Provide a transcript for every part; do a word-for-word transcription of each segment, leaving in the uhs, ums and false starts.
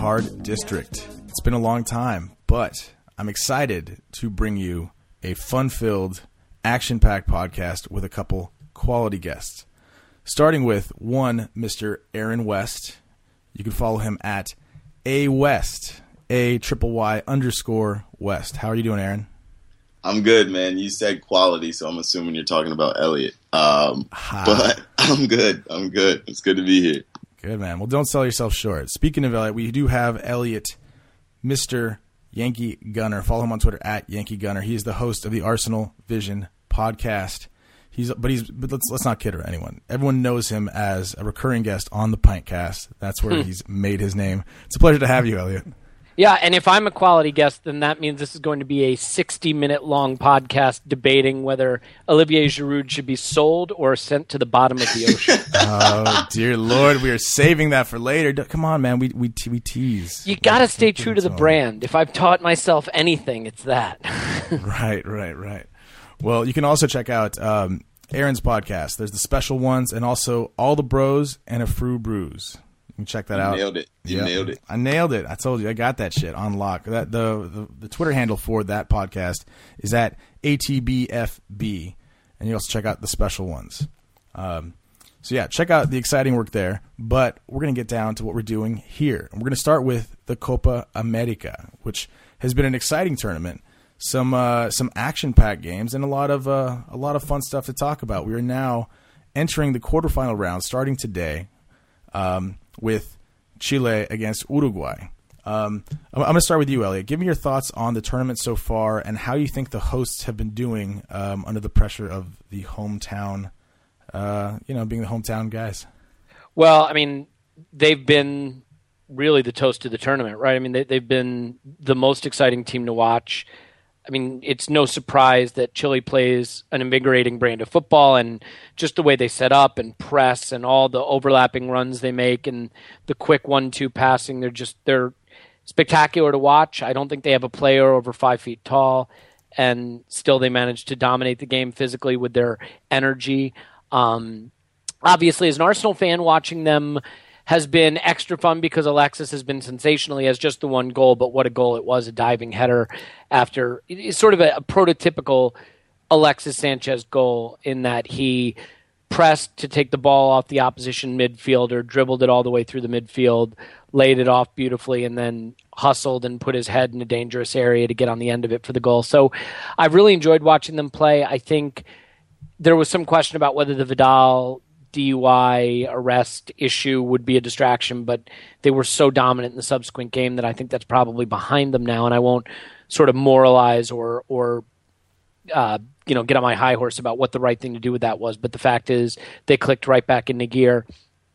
Card District. It's been a long time, but I'm excited to bring you a fun-filled, action-packed podcast with a couple quality guests. Starting with one, Mister Aaron West. You can follow him at A West, A triple Y underscore West. How are you doing, Aaron? I'm good, man. You said quality, so I'm assuming you're talking about Elliot. Um, but I'm good. I'm good. It's good to be here. Good, man. Well, don't sell yourself short. Speaking of Elliot, we do have Elliot, Mister Yankee Gunner. Follow him on Twitter at Yankee Gunner. He is the host of the Arsenal Vision podcast. He's, but he's, but let's let's not kid anyone. Everyone knows him as a recurring guest on the Pintcast. That's where he's made his name. It's a pleasure to have you, Elliot. Yeah, and if I'm a quality guest, then that means this is going to be a sixty-minute-long podcast debating whether Olivier Giroud should be sold or sent to the bottom of the ocean. Oh, dear Lord, we are saving that for later. Come on, man, we we, we tease. You got to stay true to the brand. If I've taught myself anything, it's that. Right, right, right. Well, you can also check out um, Aaron's podcast. There's the special ones and also All the Bros and a Frou Brews. You can check that you out. Nailed it. You yep. nailed it. I nailed it. I told you. I got that shit on lock. That the, the the Twitter handle for that podcast is at A T B F B, and you also check out the special ones. Um, so yeah, check out the exciting work there. But we're gonna get down to what we're doing here, and we're gonna start with the Copa America, which has been an exciting tournament. Some uh, some action-packed games and a lot of uh, a lot of fun stuff to talk about. We are now entering the quarterfinal round, starting today. Um, with Chile against Uruguay. Um, I'm, I'm going to start with you, Elliot. Give me your thoughts on the tournament so far and how you think the hosts have been doing um, under the pressure of the hometown, uh, you know, being the hometown guys. Well, I mean, they've been really the toast of the tournament, right? I mean, they, they've been the most exciting team to watch. I mean, it's no surprise that Chile plays an invigorating brand of football, and just the way they set up and press and all the overlapping runs they make and the quick one two passing, they're just they're spectacular to watch. I don't think they have a player over five feet tall, and still they manage to dominate the game physically with their energy. Um, obviously, as an Arsenal fan, watching them has been extra fun because Alexis has been sensational. He has just the one goal, but what a goal it was, a diving header after – it's sort of a, a prototypical Alexis Sanchez goal in that he pressed to take the ball off the opposition midfielder, dribbled it all the way through the midfield, laid it off beautifully, and then hustled and put his head in a dangerous area to get on the end of it for the goal. So I've really enjoyed watching them play. I think there was some question about whether the Vidal – D U I arrest issue would be a distraction, but they were so dominant in the subsequent game that I think that's probably behind them now, and I won't sort of moralize or or uh, you know get on my high horse about what the right thing to do with that was, but the fact is they clicked right back into gear.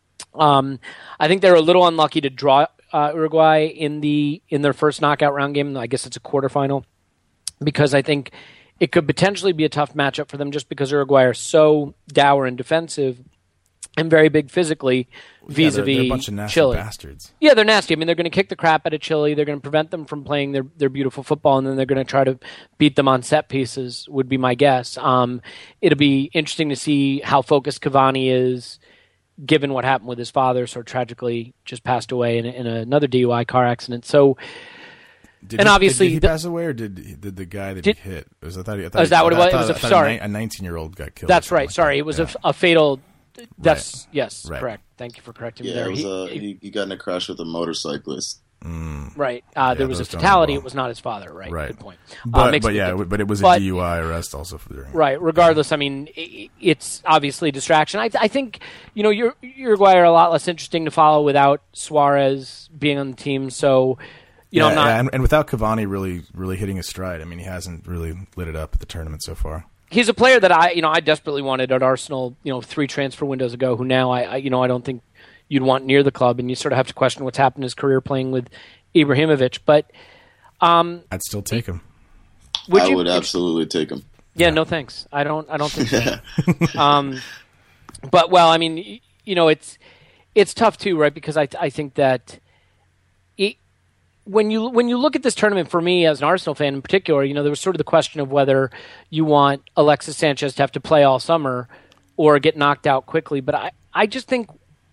Um, I think they're a little unlucky to draw uh, Uruguay in the in their first knockout round game. I guess it's a quarterfinal, because I think it could potentially be a tough matchup for them just because Uruguay are so dour and defensive and very big physically vis-a-vis yeah, they're, they're a bunch of nasty Chile. bastards. Yeah, they're nasty. I mean, they're going to kick the crap out of Chile. They're going to prevent them from playing their, their beautiful football, and then they're going to try to beat them on set pieces, would be my guess. Um, it'll be interesting to see how focused Cavani is, given what happened with his father, so tragically just passed away in, in another D U I car accident. So, Did and he, obviously, did he the, pass away, or did did the guy that did, he hit? Was, I thought he, I thought oh, is that he, what it I was? thought, It was a, I sorry, a nineteen-year-old got killed. That's right. Like sorry, that. it was yeah. a, a fatal. That's right. yes, right. correct. Thank you for correcting yeah, me there. It was He, a, he, he, he got in a crash with a motorcyclist. Mm. Right. Uh, yeah, there was a fatality. fatality. It was not his father. Right. Right. Good point. But, uh, but yeah, but it was a but, D U I arrest also. For the, right. Regardless, I mean, it, it's obviously a distraction. I, I think, you know, Uruguay are a lot less interesting to follow without Suarez being on the team. So, you yeah, know, I'm not, yeah, and, and without Cavani really, really hitting his stride. I mean, he hasn't really lit it up at the tournament so far. He's a player that I, you know, I desperately wanted at Arsenal, you know, three transfer windows ago, who now I, I you know, I don't think you'd want near the club, and you sort of have to question what's happened in his career playing with Ibrahimovic. But um, I'd still take him. Would I you, would absolutely take him. Yeah, yeah, no thanks. I don't. I don't think so. um, but well, I mean, you know, it's it's tough too, right? Because I I think that it, when you when you look at this tournament, for me as an Arsenal fan in particular, you know, there was sort of the question of whether you want Alexis Sanchez to have to play all summer or get knocked out quickly. But I I just think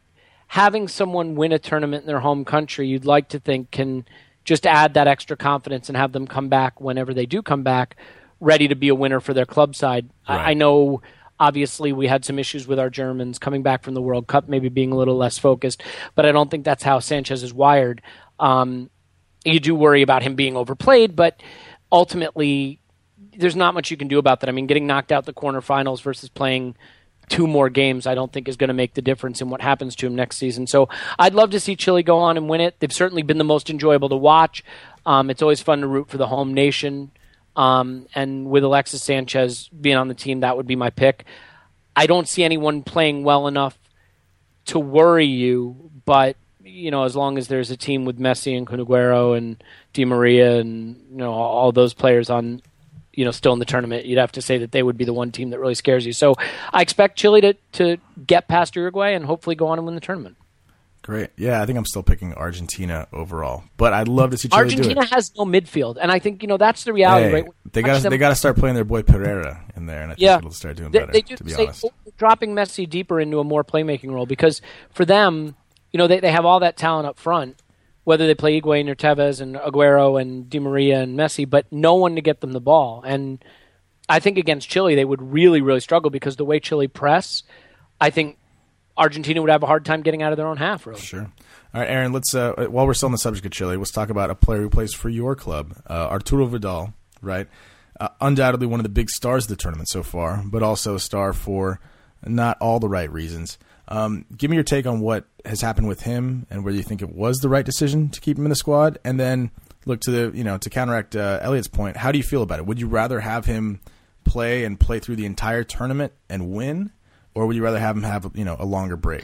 having someone win a tournament in their home country, you'd like to think can just add that extra confidence and have them come back whenever they do come back, ready to be a winner for their club side. Right. I, I know, obviously, we had some issues with our Germans coming back from the World Cup, maybe being a little less focused, but I don't think that's how Sanchez is wired. Um, you do worry about him being overplayed, but ultimately, there's not much you can do about that. I mean, getting knocked out the quarterfinals versus playing two more games, I don't think is going to make the difference in what happens to him next season. So I'd love to see Chile go on and win it. They've certainly been the most enjoyable to watch. Um, it's always fun to root for the home nation. Um, and with Alexis Sanchez being on the team, that would be my pick. I don't see anyone playing well enough to worry you, but you know, as long as there's a team with Messi and Kun Aguero and Di Maria and you know all those players on, you know, still in the tournament, you'd have to say that they would be the one team that really scares you. So I expect Chile to, to get past Uruguay and hopefully go on and win the tournament. Great. Yeah, I think I'm still picking Argentina overall, but I'd love to see Chile Argentina do it. has no midfield, and I think you know that's the reality. Hey, right? They got they got to start playing their boy Pereira in there, and I think yeah. it'll start doing they, better. They do to be say, honest, dropping Messi deeper into a more playmaking role because for them, you know, they they have all that talent up front. Whether they play Higuain or Tevez and Aguero and Di Maria and Messi, but no one to get them the ball. And I think against Chile, they would really, really struggle because the way Chile press, I think Argentina would have a hard time getting out of their own half, really. Sure. All right, Aaron, let's, uh, while we're still on the subject of Chile, let's talk about a player who plays for your club, uh, Arturo Vidal, right? Uh, undoubtedly one of the big stars of the tournament so far, but also a star for not all the right reasons. Um, give me your take on what has happened with him and whether you think it was the right decision to keep him in the squad. And then look to the, you know, to counteract uh, Elliot's point, how do you feel about it? Would you rather have him play and play through the entire tournament and win, or would you rather have him have, you know, a longer break?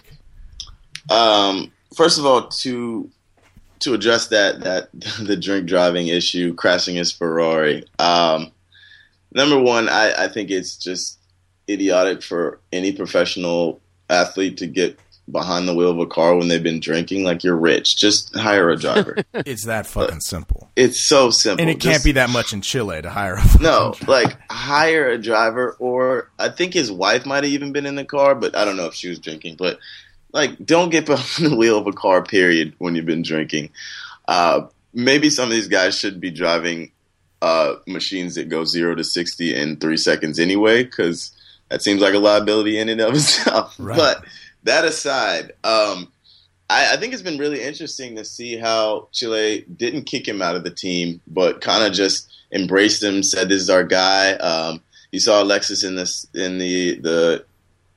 Um, first of all, to to address that that the drink driving issue, crashing his Ferrari. Um, number one, I, I think it's just idiotic for any professional athlete to get behind the wheel of a car when they've been drinking. Like, you're rich, just hire a driver. It's that fucking simple. It's so simple, and it can't just, be that much in Chile to hire a no driver. Like, hire a driver. Or I think his wife might have even been in the car, but I don't know if she was drinking. But like, don't get behind the wheel of a car, period, when you've been drinking. Uh, maybe some of these guys should be driving uh, machines that go zero to sixty in three seconds anyway, because that seems like a liability in and of itself. Right. But that aside, um, I, I think it's been really interesting to see how Chile didn't kick him out of the team, but kind of just embraced him, said, "This is our guy." Um, you saw Alexis in this in the the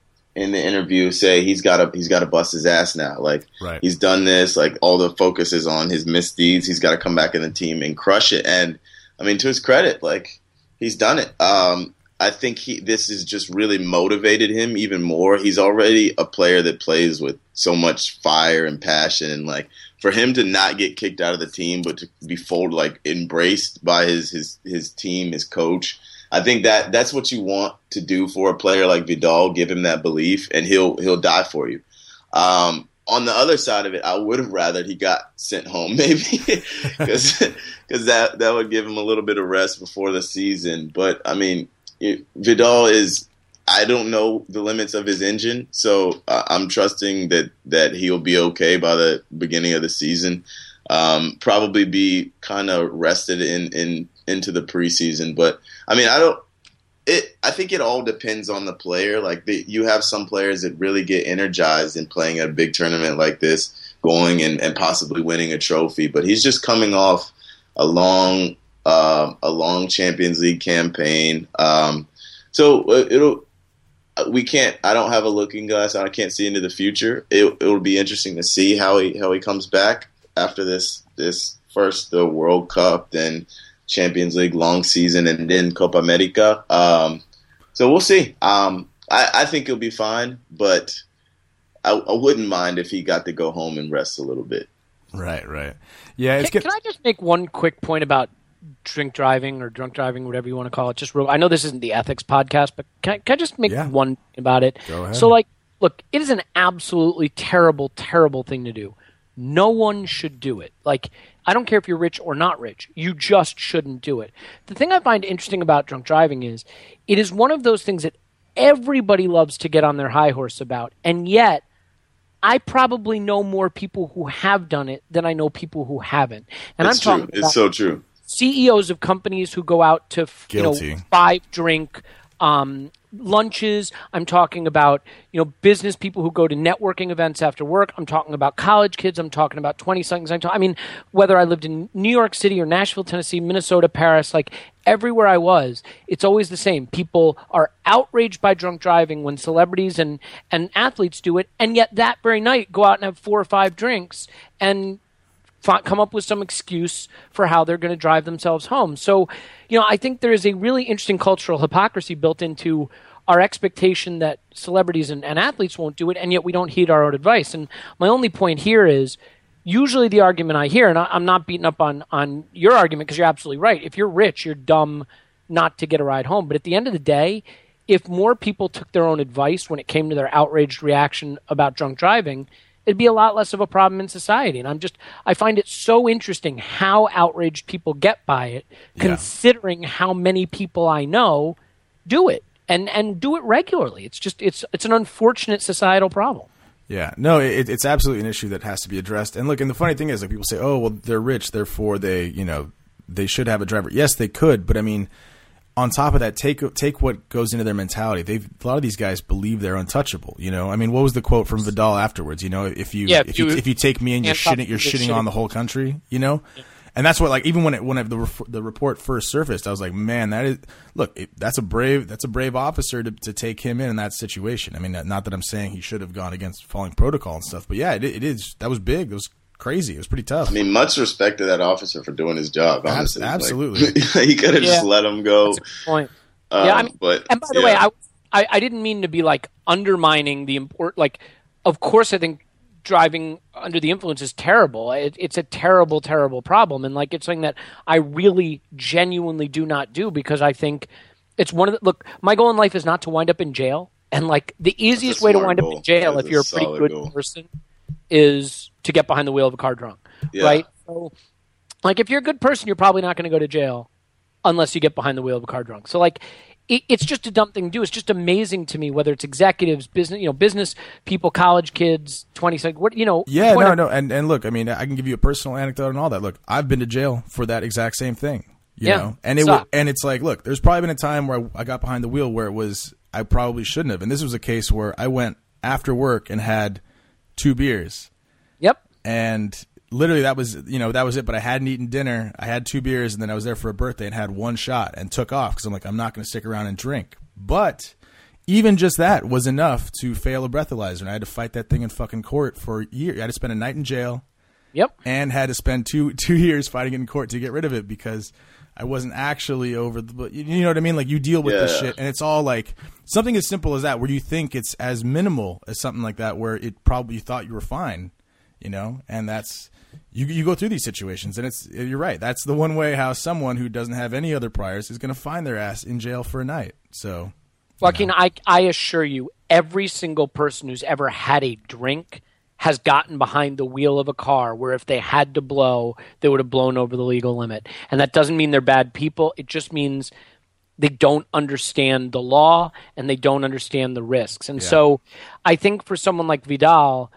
in the interview say he's got to he's got to bust his ass now. Like, right. He's done this. Like, all the focus is on his misdeeds. He's got to come back in the team and crush it. And I mean, to his credit, like, he's done it. Um, I think he this has just really motivated him even more. He's already a player that plays with so much fire and passion, and like, for him to not get kicked out of the team, but to be full, like, embraced by his his his team, his coach. I think that that's what you want to do for a player like Vidal. Give him that belief, and he'll he'll die for you. Um, on the other side of it, I would have rather he got sent home, maybe, because that that would give him a little bit of rest before the season. But I mean, it, Vidal is. I don't know the limits of his engine, so uh, I'm trusting that that he'll be okay by the beginning of the season. Um, probably be kind of rested in, in into the preseason, but I mean, I don't. It. I think it all depends on the player. Like, the, you have some players that really get energized in playing at a big tournament like this, going and, and possibly winning a trophy. But he's just coming off a long, uh, a long Champions League campaign. Um, so it'll. We can't. I don't have a looking glass. I can't see into the future. It it will be interesting to see how he how he comes back after this this first the World Cup, then Champions League long season, and then Copa America. Um, so we'll see. Um, I, I think he'll be fine, but I, I wouldn't mind if he got to go home and rest a little bit. Right, right. Yeah. It's can, good. can I just make one quick point about drink driving or drunk driving, whatever you want to call it? Just real, I know this isn't the ethics podcast, but can I, can I just make yeah. one about it? Go ahead. So, like, look, it is an absolutely terrible, terrible thing to do. No one should do it. Like, I don't care if you're rich or not rich. You just shouldn't do it. The thing I find interesting about drunk driving is it is one of those things that everybody loves to get on their high horse about, and yet I probably know more people who have done it than I know people who haven't. And it's I'm true. talking It's so true. C E Os of companies who go out to you know Guilty. five drink um, lunches. I'm talking about you know business people who go to networking events after work. I'm talking about college kids. I'm talking about twenty somethings. I'm talk- I mean, whether I lived in New York City or Nashville, Tennessee, Minnesota, Paris, like everywhere I was, it's always the same. People are outraged by drunk driving when celebrities and and athletes do it, and yet that very night go out and have four or five drinks and come up with some excuse for how they're going to drive themselves home. So, you know, I think there is a really interesting cultural hypocrisy built into our expectation that celebrities and, and athletes won't do it, and yet we don't heed our own advice. And my only point here is usually the argument I hear, and I, I'm not beating up on, on your argument because you're absolutely right. If you're rich, you're dumb not to get a ride home. But at the end of the day, if more people took their own advice when it came to their outraged reaction about drunk driving, it'd be a lot less of a problem in society. And I'm just, I find it so interesting how outraged people get by it, Yeah. considering how many people I know do it and, and do it regularly. It's just, it's, it's an unfortunate societal problem. Yeah, no, it, it's absolutely an issue that has to be addressed. And look, and the funny thing is, like people say, oh, well, they're rich, therefore they, you know, they should have a driver. Yes, they could, but I mean, on top of that, take take what goes into their mentality. They've a lot of these guys believe they're untouchable. You know, I mean, what was the quote from Vidal afterwards? You know, if you Yeah, if you, if you take me and you're Can't shitting, you're stop- shitting on the whole country. You know, Yeah. and that's what like even when it when it, the ref- the report first surfaced, I was like, man, that is look, it, that's a brave that's a brave officer to to take him in in that situation. I mean, not that I'm saying he should have gone against following protocol and stuff, but yeah, it, it is that was big. It was crazy. It was pretty tough. I mean, much respect to that officer for doing his job. Honestly, Abs- absolutely. Like, he could have Yeah. just let him go. That's a good point. Um, yeah, I mean, but and by the yeah. way, I, I I didn't mean to be like undermining the import. Like, of course, I think driving under the influence is terrible. It, it's a terrible, terrible problem, and like it's something that I really, genuinely do not do because I think it's one of the. Look, my goal in life is not to wind up in jail, and like the easiest way to smart wind goal. up in jail That's if you're a a pretty solid good goal. person is to get behind the wheel of a car drunk, Yeah. right? So, like, if you're a good person, you're probably not going to go to jail unless you get behind the wheel of a car drunk. So like it, it's just a dumb thing to do. It's just amazing to me whether it's executives, business, you know, business people, college kids, twenty, like what, you know. Yeah, point no, of- no, and and look, I mean, I can give you a personal anecdote and all that. Look, I've been to jail for that exact same thing. You Yeah, know, and it sucks. w- and it's like, look, there's probably been a time where I got behind the wheel where it was I probably shouldn't have, and this was a case where I went after work and had two beers, Yep. and literally that was you know that was it. But I hadn't eaten dinner. I had two beers, and then I was there for a birthday and had one shot and took off because I'm like, I'm not going to stick around and drink. But even just that was enough to fail a breathalyzer, and I had to fight that thing in fucking court for a year. I had to spend a night in jail. Yep. And had to spend two two years fighting in court to get rid of it because I wasn't actually over the. But you know what I mean? Like you deal with this Yeah. shit, and it's all like something as simple as that, where you think it's as minimal as something like that, where it probably you thought you were fine, you know, and that's you you go through these situations, and it's you're right. That's the one way how someone who doesn't have any other priors is going to find their ass in jail for a night. So, Joaquin, I, I assure you, every single person who's ever had a drink has gotten behind the wheel of a car where if they had to blow, they would have blown over the legal limit. And that doesn't mean they're bad people. It just means they don't understand the law and they don't understand the risks. And Yeah. so I think for someone like Vidal,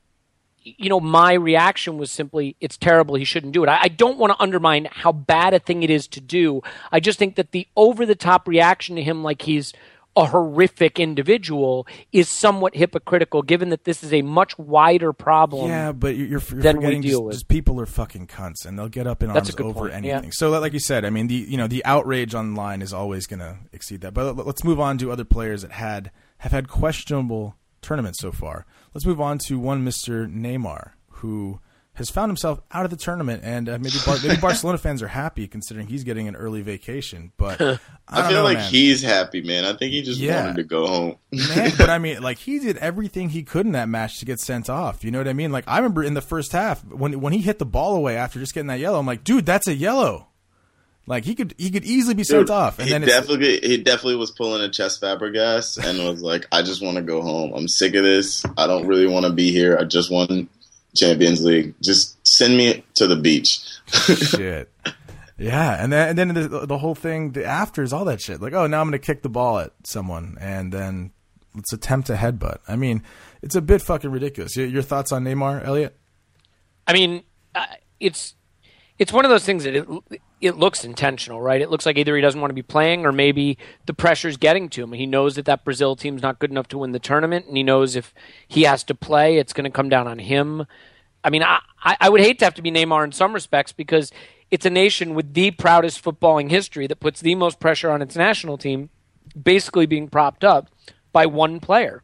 you know, my reaction was simply, it's terrible. He shouldn't do it. I, I don't want to undermine how bad a thing it is to do. I just think that the over-the-top reaction to him like he's a horrific individual is somewhat hypocritical, given that this is a much wider problem. yeah, but you're, you're Then we forgetting deal just, with. just people are fucking cunts, and they'll get up in That's arms a good over point, yeah. anything. So, like you said, I mean, the you know the outrage online is always going to exceed that. But let's move on to other players that had have had questionable tournaments so far. Let's move on to one Mister Neymar, who has found himself out of the tournament, and uh, maybe Bar- maybe Barcelona fans are happy considering he's getting an early vacation. But I, I don't feel know, like man. he's happy, man. I think he just Yeah. wanted to go home. Man, but I mean, like he did everything he could in that match to get sent off. You know what I mean? Like I remember in the first half when when he hit the ball away after just getting that yellow, I'm like, dude, that's a yellow. Like he could he could easily be sent Dude, off. And he then it's, definitely he definitely was pulling a chest Fabregas and was like, I just want to go home. I'm sick of this. I don't really want to be here. I just won Champions League. Just send me to the beach. shit. Yeah, and then and then the, the whole thing, the afters, all that shit. Like, oh, now I'm going to kick the ball at someone, and then let's attempt a headbutt. I mean, it's a bit fucking ridiculous. Your, your thoughts on Neymar, Elliot? I mean, uh, it's it's one of those things that it, it looks intentional, right? It looks like either he doesn't want to be playing or maybe the pressure's getting to him. He knows that that Brazil team's not good enough to win the tournament, and he knows if he has to play, it's going to come down on him. I mean, I, I would hate to have to be Neymar in some respects because it's a nation with the proudest footballing history that puts the most pressure on its national team, basically being propped up by one player.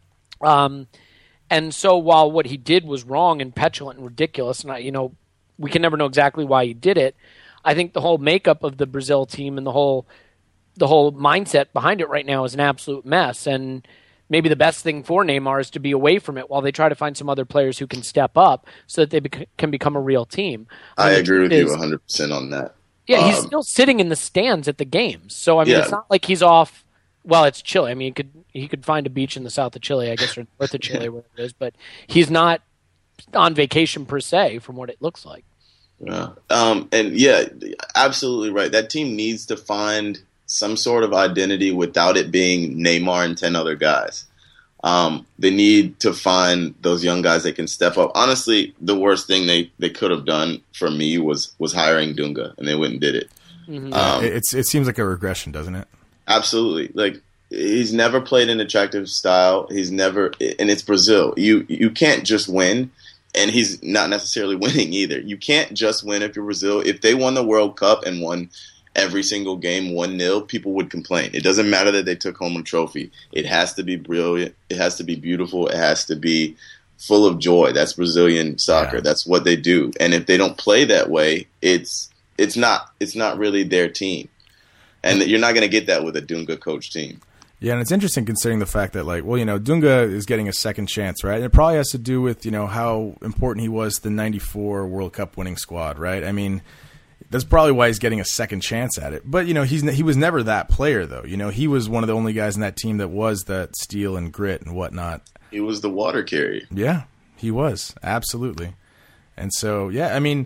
Um, and so while what he did was wrong and petulant and ridiculous, and I, you know, we can never know exactly why he did it, I think the whole makeup of the Brazil team and the whole the whole mindset behind it right now is an absolute mess. And maybe the best thing for Neymar is to be away from it while they try to find some other players who can step up so that they bec- can become a real team. I, I mean, agree with is, you one hundred percent on that. Yeah, um, he's still sitting in the stands at the games. So, I mean, yeah. it's not like he's off. Well, it's Chile. I mean, he could he could find a beach in the south of Chile, I guess, or north of Chile, wherever it is. But he's not on vacation per se, from what it looks like. Yeah. Um, and yeah, absolutely right. That team needs to find some sort of identity without it being Neymar and ten other guys. Um, they need to find those young guys that can step up. Honestly, the worst thing they, they could have done for me was was hiring Dunga, and they went and did it. Mm-hmm. Um, It's it seems like a regression, doesn't it? Absolutely. Like, he's never played an attractive style. He's never, and it's Brazil. You you can't just win, and he's not necessarily winning either. You can't just win if you're Brazil. If they won the World Cup and won every single game one nil, people would complain. It doesn't matter that they took home a trophy. It has to be brilliant. It has to be beautiful. It has to be full of joy. That's Brazilian soccer. Yeah. That's what they do. And if they don't play that way, it's it's not it's not really their team. And you're not going to get that with a Dunga coach team. Yeah, and it's interesting considering the fact that, like, well, you know, Dunga is getting a second chance, right? And it probably has to do with, you know, how important he was to the ninety-four World Cup winning squad, right? I mean, that's probably why he's getting a second chance at it. But, you know, he's he was never that player, though. You know, he was one of the only guys in that team that was that steel and grit and whatnot. He was the water carrier. Yeah, he was. Absolutely. And so, yeah, I mean,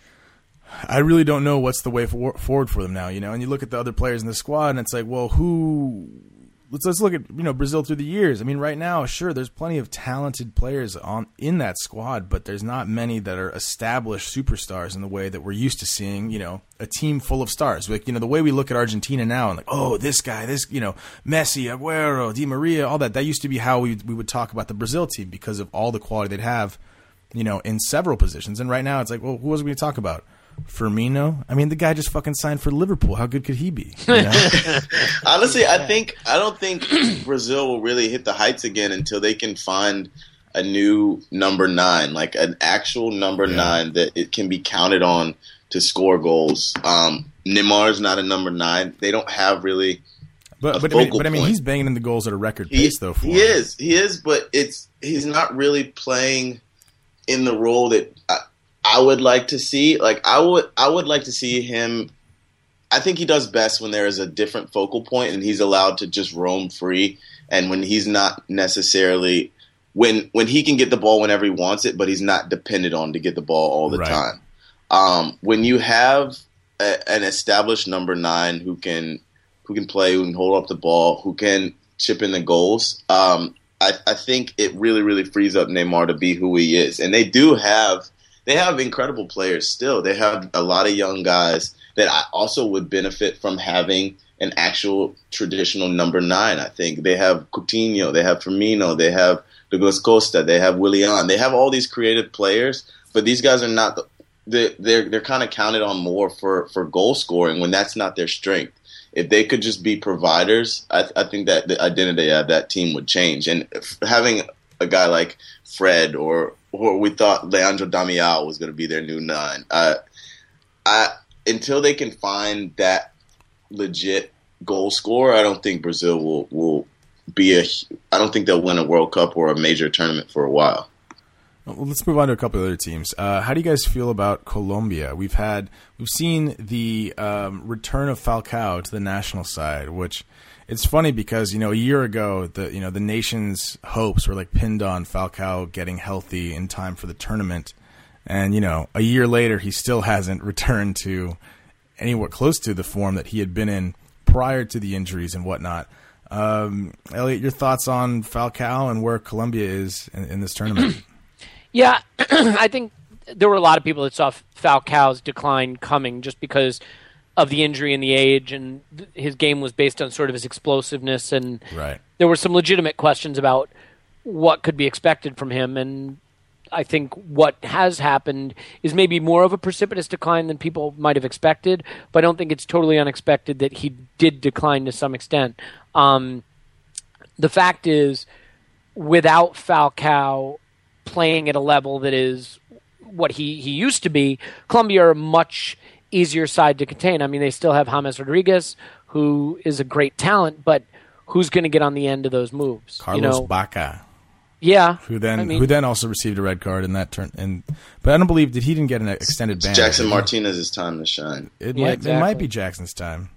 I really don't know what's the way for, forward for them now, you know. And you look at the other players in the squad, and it's like, well, who? Let's let's look at you know Brazil through the years. I mean, right now, sure, there's plenty of talented players on in that squad, but there's not many that are established superstars in the way that we're used to seeing. You know, a team full of stars. Like, you know, the way we look at Argentina now, and like, oh, this guy, this, you know, Messi, Aguero, Di Maria, all that. That used to be how we we would talk about the Brazil team because of all the quality they'd have, you know, in several positions. And right now, it's like, well, who was we going to talk about? Firmino? I mean, the guy just fucking signed for Liverpool. How good could he be? You know? Honestly, I think I don't think Brazil will really hit the heights again until they can find a new number nine, like an actual number yeah. nine that it can be counted on to score goals. Um, Neymar's not a number nine. They don't have really. But but I, mean, but I mean, he's banging in the goals at a record he, pace, though. For he him. is, he is, but it's he's not really playing in the role that. I, I would like to see, like I would, I would like to see him. I think he does best when there is a different focal point and he's allowed to just roam free, and when he's not necessarily when when he can get the ball whenever he wants it, but he's not dependent on to get the ball all the right. time. Um, when you have a, an established number nine who can who can play, who can hold up the ball, who can chip in the goals, um, I, I think it really, really frees up Neymar to be who he is, and they do have. They have incredible players still. They have a lot of young guys that I also would benefit from having an actual traditional number nine. I think they have Coutinho, they have Firmino, they have Douglas Costa, they have Willian. They have all these creative players, but these guys are not. The, they're they're, they're kind of counted on more for, for goal scoring when that's not their strength. If they could just be providers, I, I think that the identity of that team would change. And having a guy like Fred or or we thought Leandro Damião was going to be their new nine. Uh, I until they can find that legit goal scorer, I don't think Brazil will will be a. I don't think they'll win a World Cup or a major tournament for a while. Well, let's move on to a couple of other teams. Uh, how do you guys feel about Colombia? We've had we've seen the um, return of Falcao to the national side, which. It's funny because, you know, a year ago, the you know the nation's hopes were like pinned on Falcao getting healthy in time for the tournament, and you know, a year later, he still hasn't returned to anywhere close to the form that he had been in prior to the injuries and whatnot. Um, Elliot, your thoughts on Falcao and where Colombia is in, in this tournament? Yeah, I think there were a lot of people that saw Falcao's decline coming just because of the injury and the age, and his game was based on sort of his explosiveness, and right. there were some legitimate questions about what could be expected from him, and I think what has happened is maybe more of a precipitous decline than people might have expected, but I don't think it's totally unexpected that he did decline to some extent. Um, the fact is, without Falcao playing at a level that is what he, he used to be, Colombia are a much easier side to contain. I mean, they still have James Rodriguez, who is a great talent, but who's going to get on the end of those moves? Carlos you know? Baca. Yeah, who then I mean, who then also received a red card in that turn. And but I don't believe that he didn't get an extended ban. Jackson Martinez's time to shine. It Yeah, might exactly. it might be Jackson's time.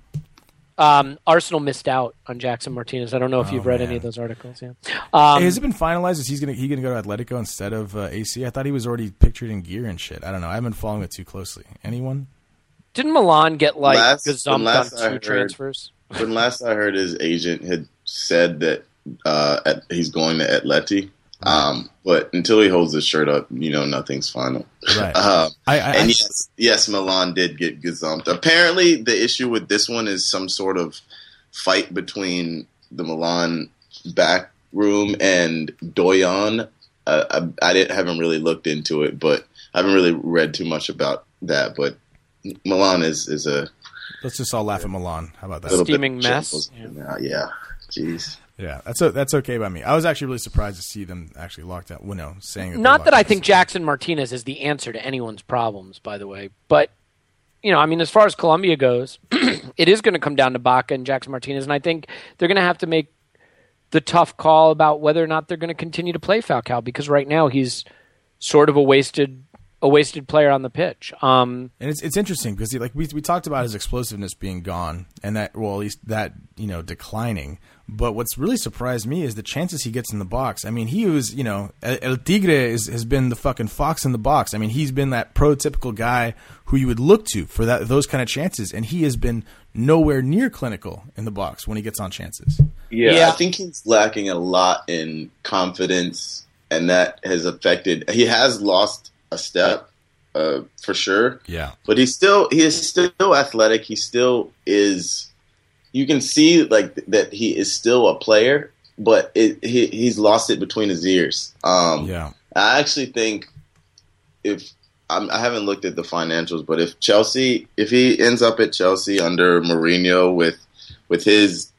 Um, Arsenal missed out on Jackson Martinez. I don't know if Oh, you've read man. any of those articles. Yeah. Um, Hey, has it been finalized? Is he's gonna he gonna go to Atletico instead of uh, A C? I thought he was already pictured in gear and shit. I don't know. I haven't been following it too closely. Anyone? didn't Milan get like Last- gazumped on last I two heard- transfers? When last I heard, his agent had said that uh, at, he's going to Atleti. Um, but until he holds his shirt up, you know, nothing's final. Right. um, I, I, and I- yes, yes, Milan did get gazumped. Apparently, the issue with this one is some sort of fight between the Milan back room and Doyon. Uh, I, I didn't, haven't really looked into it, but I haven't really read too much about that. But Milan is, is a let's just all laugh at Milan. How about that? little Steaming bit mess. Yeah, yeah. Jeez. Yeah, that's o- that's okay by me. I was actually really surprised to see them actually locked out. Well, no, saying that they're Not locked that I out. think Jackson Martinez is the answer to anyone's problems, by the way. But, you know, I mean, as far as Colombia goes, it is going to come down to Baca and Jackson Martinez, and I think they're going to have to make the tough call about whether or not they're going to continue to play Falcao, because right now he's sort of a wasted a wasted player on the pitch. Um, And it's it's interesting because he, like we we talked about his explosiveness being gone and that well at least that you know declining. But what's really surprised me is the chances he gets in the box. I mean, he was you know El El Tigre is, has been the fucking fox in the box. I mean, he's been that prototypical guy who you would look to for that those kind of chances, and he has been nowhere near clinical in the box when he gets on chances. Yeah, Yeah. I think he's lacking a lot in confidence, and that has affected. He has lost a step uh, for sure. Yeah, But he's still he is still athletic. He still is. You can see like that he is still a player, but it, he he's lost it between his ears. Um, yeah. I actually think if I'm, I haven't looked at the financials, but if Chelsea, if he ends up at Chelsea under Mourinho with with his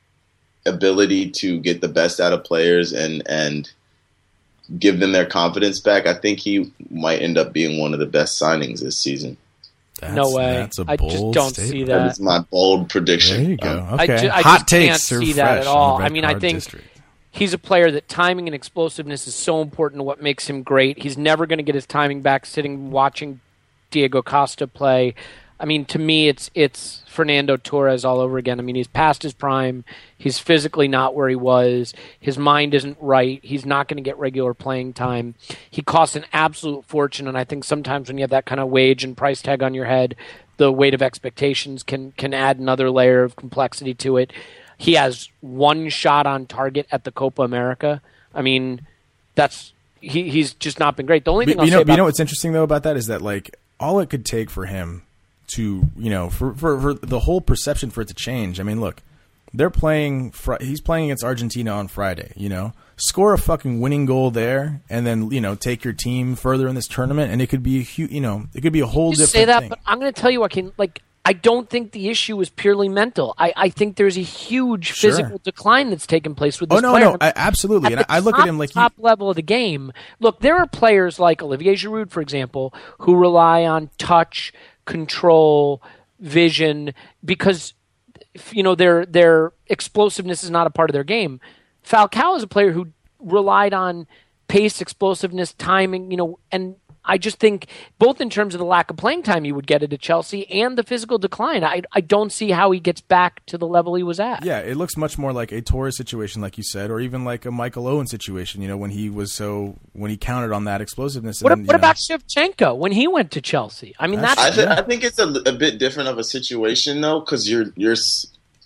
ability to get the best out of players and and give them their confidence back, I think he might end up being one of the best signings this season. That's, no way. That's a I bold just don't statement. see That that. is my bold prediction. There you go. Um, I Okay, ju- I hot just takes can't are see that fresh at in the all. Red I mean, I Card think District. he's a player that timing and explosiveness is so important to what makes him great. He's never going to get his timing back sitting watching Diego Costa play. I mean, to me, it's it's Fernando Torres all over again. I mean, he's past his prime. He's physically not where he was. His mind isn't right. He's not going to get regular playing time. He costs an absolute fortune, and I think sometimes when you have that kind of wage and price tag on your head, the weight of expectations can can add another layer of complexity to it. He has one shot on target at the Copa America. I mean, that's he, he's just not been great. The only But, thing I'll you say know, about you know what's interesting though about that is that like all it could take for him to you know for for, for the whole perception for it to change. I mean, look, they're playing. Fr- he's playing against Argentina on Friday. You know, score a fucking winning goal there, and then you know take your team further in this tournament, and it could be a huge. You know, it could be a whole you different say that, thing. but I'm going to tell you, Joaquin, like, I don't think the issue is purely mental. I, I think there's a huge Sure. physical decline that's taken place with oh this no, player. no, I, absolutely. At And the I look top, at him like top he, level of the game. Look, there are players like Olivier Giroud, for example, who rely on touch, control, vision, because you know their their explosiveness is not a part of their game. Falcao is a player who relied on pace, explosiveness, timing, you know, and I just think both in terms of the lack of playing time you would get it at Chelsea and the physical decline, I I don't see how he gets back to the level he was at. yeah, it looks much more like a Torres situation, like you said, or even like a Michael Owen situation. You know, when he was so when he counted on that explosiveness. What, and then, what you know, about Shevchenko when he went to Chelsea? I mean, That's that's, I, th- I think it's a, a bit different of a situation though, because you're you're s-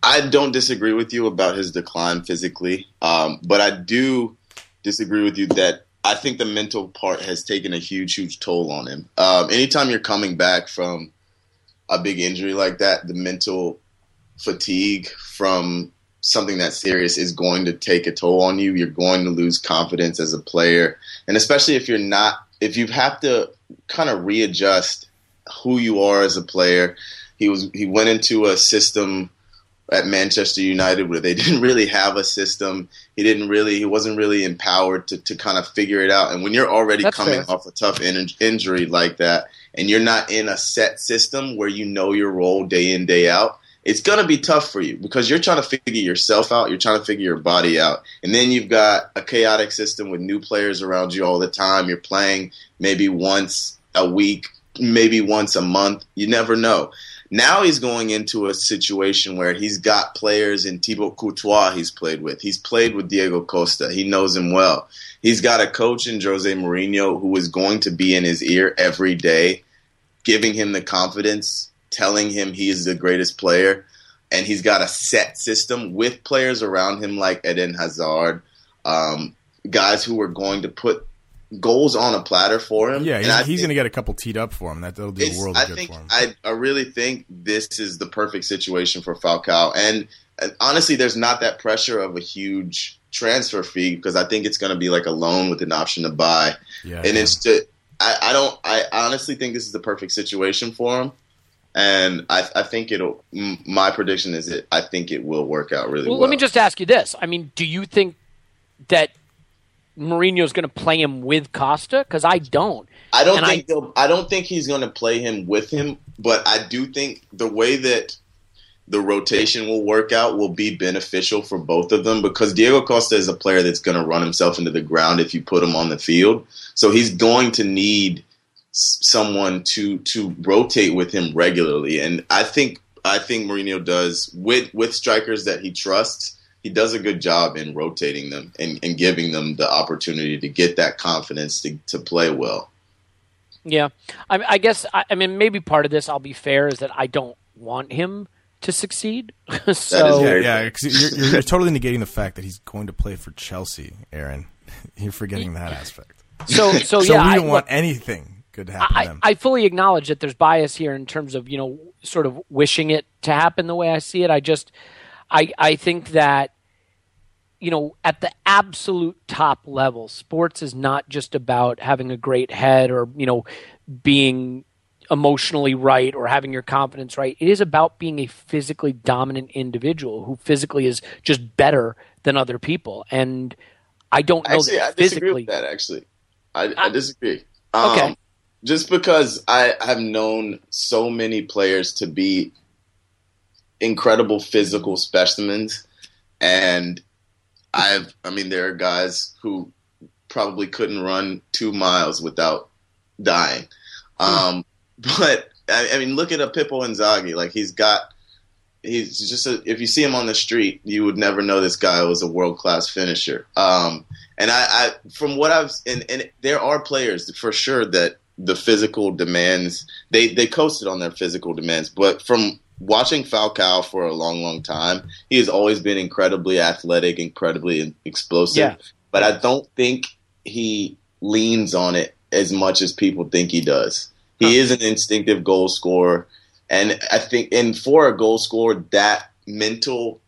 I don't disagree with you about his decline physically, um, but I do disagree with you that I think the mental part has taken a huge, huge toll on him. Um, anytime you're coming back from a big injury like that, the mental fatigue from something that serious is going to take a toll on you. You're going to lose confidence as a player. And especially if you're not, if you have to kind of readjust who you are as a player. He was, he went into a system at Manchester United where they didn't really have a system. He didn't really, he wasn't really empowered to, to kind of figure it out. And when you're already That's coming fair. off a tough in, injury like that, and you're not in a set system where you know your role day in, day out, it's going to be tough for you because you're trying to figure yourself out. You're trying to figure your body out. And then you've got a chaotic system with new players around you all the time. You're playing maybe once a week, maybe once a month. You never know. Now he's going into a situation where he's got players in Thibaut Courtois he's played with. He's played with Diego Costa. He knows him well. He's got a coach in Jose Mourinho who is going to be in his ear every day, giving him the confidence, telling him he is the greatest player. And he's got a set system with players around him like Eden Hazard, um, guys who are going to put goals on a platter for him. Yeah, and he's, I he's going to think- get a couple teed up for him. That, that'll do a It's- world I of good think for him. I, I really think this is the perfect situation for Falcao, and, and honestly, there's not that pressure of a huge transfer fee because I think it's going to be like a loan with an option to buy, Yeah, and yeah. it's just I, I don't I honestly think this is the perfect situation for him, and I, I think it'll. m- My prediction is that I think it will work out really Well, well. let me just ask you this. I mean, do you think that Mourinho's going to play him with Costa? Because I don't. I don't and think I- they'll, I don't think he's going to play him with him, but I do think the way that the rotation will work out will be beneficial for both of them because Diego Costa is a player that's going to run himself into the ground if you put him on the field. So he's going to need s- someone to to rotate with him regularly, and I think I think Mourinho does with with strikers that he trusts. He does a good job in rotating them and, and giving them the opportunity to get that confidence to, to play well. Yeah, I, I guess. I, I mean, maybe part of this, I'll be fair, is that I don't want him to succeed. so That is Yeah, very- yeah. 'cause You're, you're, you're totally negating the fact that he's going to play for Chelsea, Aaron. You're forgetting that aspect. so so, So yeah. we I, don't want look, anything good to happen to I, them. I fully acknowledge that there's bias here in terms of, you know, sort of wishing it to happen the way I see it. I just, I, I think that, you know, at the absolute top level, sports is not just about having a great head or, you know, being emotionally right or having your confidence right. It is about being a physically dominant individual who physically is just better than other people. And I don't know Actually, I that disagree physically. with that. Actually, I, I I- disagree. Um, Okay. Just because I have known so many players to be incredible physical specimens, and I've, I mean, there are guys who probably couldn't run two miles without dying. Um, but I, I mean, look at a Pippo Inzaghi. Like he's got. He's just a, if you see him on the street, you would never know this guy was a world class finisher. Um, and I, I, from what I've, and, and there are players for sure that the physical demands they they coasted on their physical demands. But from watching Falcao for a long, long time, he has always been incredibly athletic, incredibly explosive. Yeah. But I don't think he leans on it as much as people think he does. He Huh. is an instinctive goal scorer. And I think, and for a goal scorer, that mental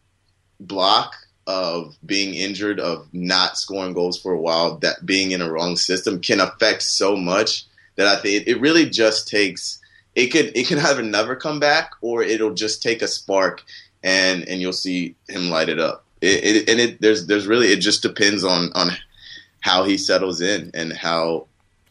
block of being injured, of not scoring goals for a while, that being in a wrong system can affect so much that I think it really just takes. It could it can either never come back or it'll just take a spark, and and you'll see him light it up. It, it, and it there's there's really it just depends on on how he settles in and how.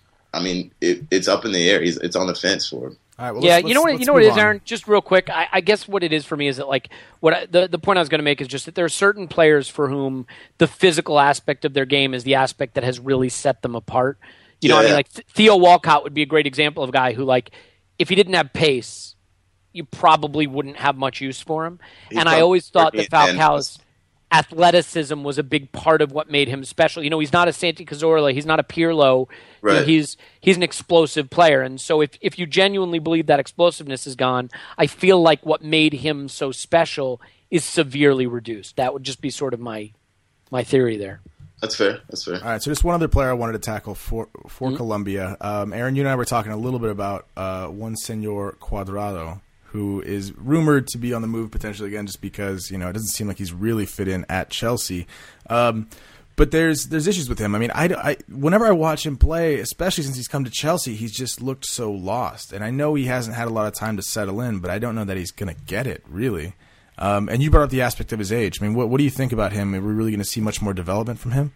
I mean, it, it's up in the air. He's it's on the fence for him. All right, well, Yeah, let's- you know let's- what let's you know what it move is, on. Aaron. Just real quick, I, I guess what it is for me is that like what I, the the point I was going to make is just that there are certain players for whom the physical aspect of their game is the aspect that has really set them apart. You know, what I Yeah. mean, like Th- Theo Walcott would be a great example of a guy who, like, if he didn't have pace, you probably wouldn't have much use for him. He's and I probably always thought that working at Falcao's athleticism was a big part of what made him special. You know, he's not a Santi Cazorla, he's not a Pirlo. You know, Right. he's he's an explosive player, and so if if you genuinely believe that explosiveness is gone, I feel like what made him so special is severely reduced. That would just be sort of my my theory there. That's fair. That's fair. All right, so just one other player I wanted to tackle for for Mm-hmm. Colombia. Um, Aaron, you and I were talking a little bit about uh, one Senor Cuadrado, who is rumored to be on the move potentially again, just because you know it doesn't seem like he's really fit in at Chelsea. Um, but there's there's issues with him. I mean, I, I whenever I watch him play, especially since he's come to Chelsea, he's just looked so lost. And I know he hasn't had a lot of time to settle in, but I don't know that he's going to get it really. Um, and you brought up the aspect of his age. I mean, what what do you think about him? Are we really going to see much more development from him?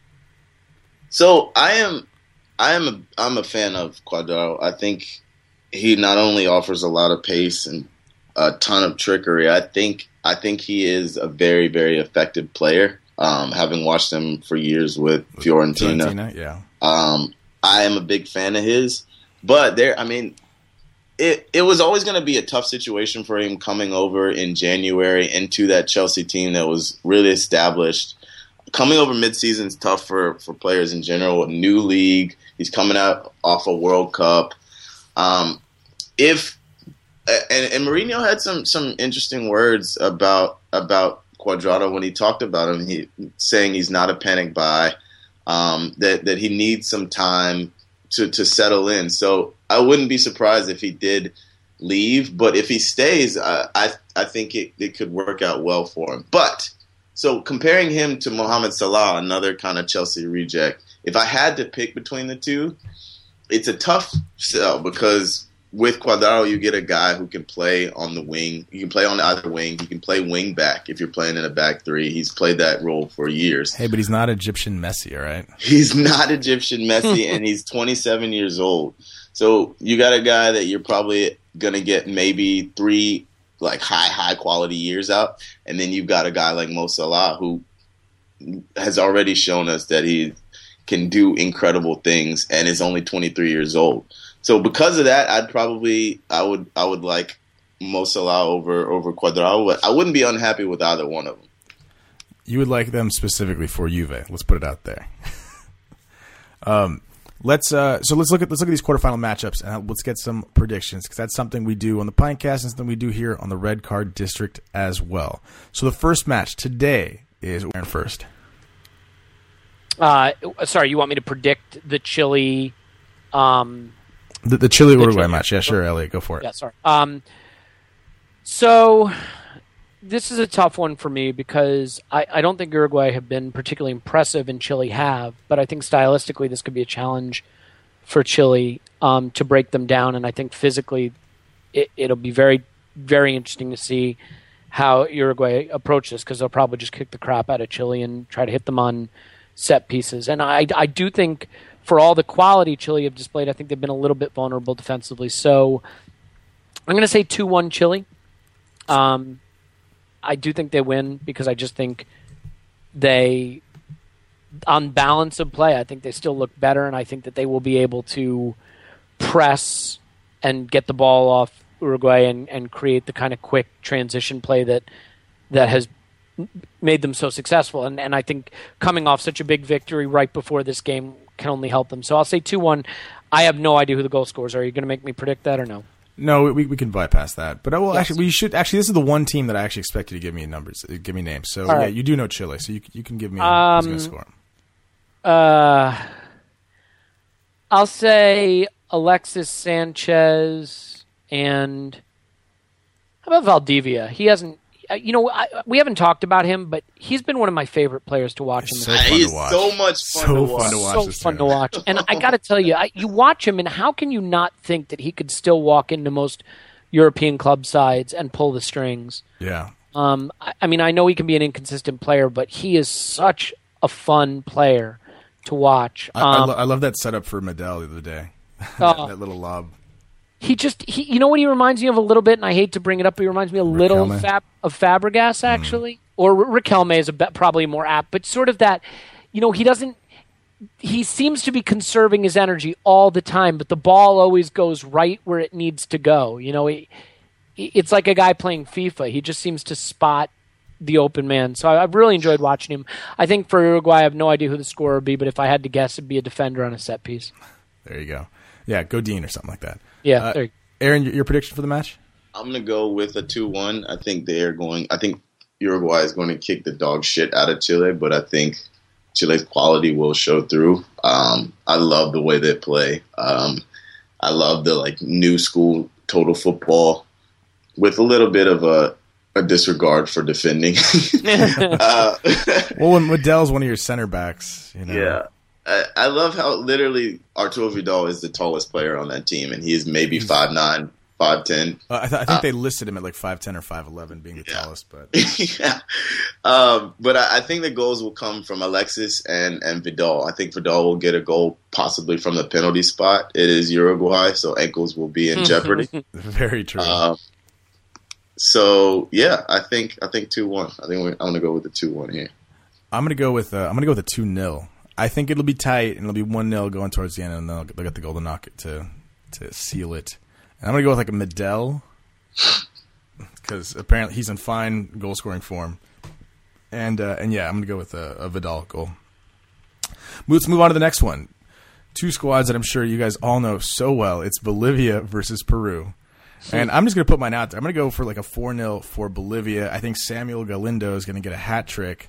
So I am, I am a, I'm a fan of Cuadrado. I think he not only offers a lot of pace and a ton of trickery. I think, I think he is a very, very effective player. Um, having watched him for years with Fiorentina, Fiorentina yeah. Um, I am a big fan of his. But there, I mean, it it was always going to be a tough situation for him coming over in January into that Chelsea team that was really established. Coming over midseason is tough for, for players in general. A new league, he's coming out off a World Cup. Um, if and, and Mourinho had some some interesting words about about Cuadrado when he talked about him. He saying he's not a panic buy, um, that that he needs some time to to settle in. So I wouldn't be surprised if he did leave, but if he stays, I I, I think it, it could work out well for him. But so comparing him to Mohamed Salah, another kind of Chelsea reject, if I had to pick between the two, it's a tough sell because with Cuadrado, you get a guy who can play on the wing. You can play on either wing. He can play wing back if you're playing in a back three. He's played that role for years. Hey, but he's not Egyptian Messi, all right? He's not Egyptian Messi, and he's twenty-seven years old. So you got a guy that you're probably going to get maybe three like high, high quality years out. And then you've got a guy like Mo Salah who has already shown us that he can do incredible things and is only twenty-three years old. So because of that, I'd probably, I would, I would like Mo Salah over, over Cuadrado. I wouldn't be unhappy with either one of them. You would like them specifically for Juve. Let's put it out there. um, Let's uh, so let's look at let's look at these quarterfinal matchups and let's get some predictions because that's something we do on the Pinecast and something we do here on the Red Card District as well. So the first match today is Aaron first. Uh, sorry, you want me to predict the Chile? Um, the, the Chile Uruguay Chile. match? Yeah, sure, Elliot, go for it. Yeah, sorry. Um, so this is a tough one for me because I, I don't think Uruguay have been particularly impressive and Chile have, but I think stylistically this could be a challenge for Chile um, to break them down, and I think physically it, it'll be very, very interesting to see how Uruguay approach this because they'll probably just kick the crap out of Chile and try to hit them on set pieces. And I, I do think for all the quality Chile have displayed, I think they've been a little bit vulnerable defensively. So I'm going to say two one Chile. Um, I do think they win because I just think they, on balance of play, I think they still look better, and I think that they will be able to press and get the ball off Uruguay and, and create the kind of quick transition play that that has made them so successful. And, and I think coming off such a big victory right before this game can only help them. So I'll say two one. I have no idea who the goal scorers are. Are you going to make me predict that or no? No, we we can bypass that. But I will Yes. actually we should actually this is the one team that I actually expect you to give me numbers, uh, give me names. So All yeah, right. you do know Chile, so you you can give me Um, who's going to score. Uh, I'll say Alexis Sanchez and how about Valdivia? He hasn't, uh, you know, I, we haven't talked about him, but he's been one of my favorite players to watch. He's in so the fun He's to watch. so much fun So to fun watch. to watch. so this fun to tournament. watch. And I got to tell you, I, you watch him, and how can you not think that he could still walk into most European club sides and pull the strings? Yeah. Um, I, I mean, I know he can be an inconsistent player, but he is such a fun player to watch. I, I, Um, lo- I love that setup for Medell the other day. that, Oh. that little lob. He just, he, you know what he reminds me of a little bit, and I hate to bring it up, but he reminds me a little Riquelme. Fab, of Fabregas, actually. Mm. Or R- Riquelme is a bit, probably more apt, but sort of that, you know, he doesn't, he seems to be conserving his energy all the time, but the ball always goes right where it needs to go. You know, he, it's like a guy playing FIFA. He just seems to spot the open man. So I, I've really enjoyed watching him. I think for Uruguay, I have no idea who the scorer would be, but if I had to guess, it'd be a defender on a set piece. There you go. Yeah, Godin or something like that. Yeah. Uh, Aaron, your, your prediction for the match? I'm going to go with a two one. I think they are going – I think Uruguay is going to kick the dog shit out of Chile, but I think Chile's quality will show through. Um, I love the way they play. Um, I love the like new school total football with a little bit of a, a disregard for defending. uh, well, when Medell's one of your center backs, you know. Yeah. I, I love how literally Arturo Vidal is the tallest player on that team, and he is maybe five nine, five ten. Uh, I, th- I think uh, they listed him at like five ten or five eleven being the yeah. tallest. But yeah. Um, but I, I think the goals will come from Alexis and, and Vidal. I think Vidal will get a goal possibly from the penalty spot. It is Uruguay, so ankles will be in jeopardy. Very true. Um, so, yeah, I think I think two one. I think we're, I'm going to go with the two one here. I'm going to go with uh, I'm going to go with a two nil. I think it'll be tight, and it'll be one nil going towards the end, and they'll, they'll get the goal to knock it to to seal it. And I'm going to go with like a Medell, because apparently he's in fine goal-scoring form. And, uh, and yeah, I'm going to go with a, a Vidal goal. Let's move on to the next one. Two squads that I'm sure you guys all know so well. It's Bolivia versus Peru. And I'm just going to put mine out there. I'm going to go for like a four nil for Bolivia. I think Samuel Galindo is going to get a hat trick.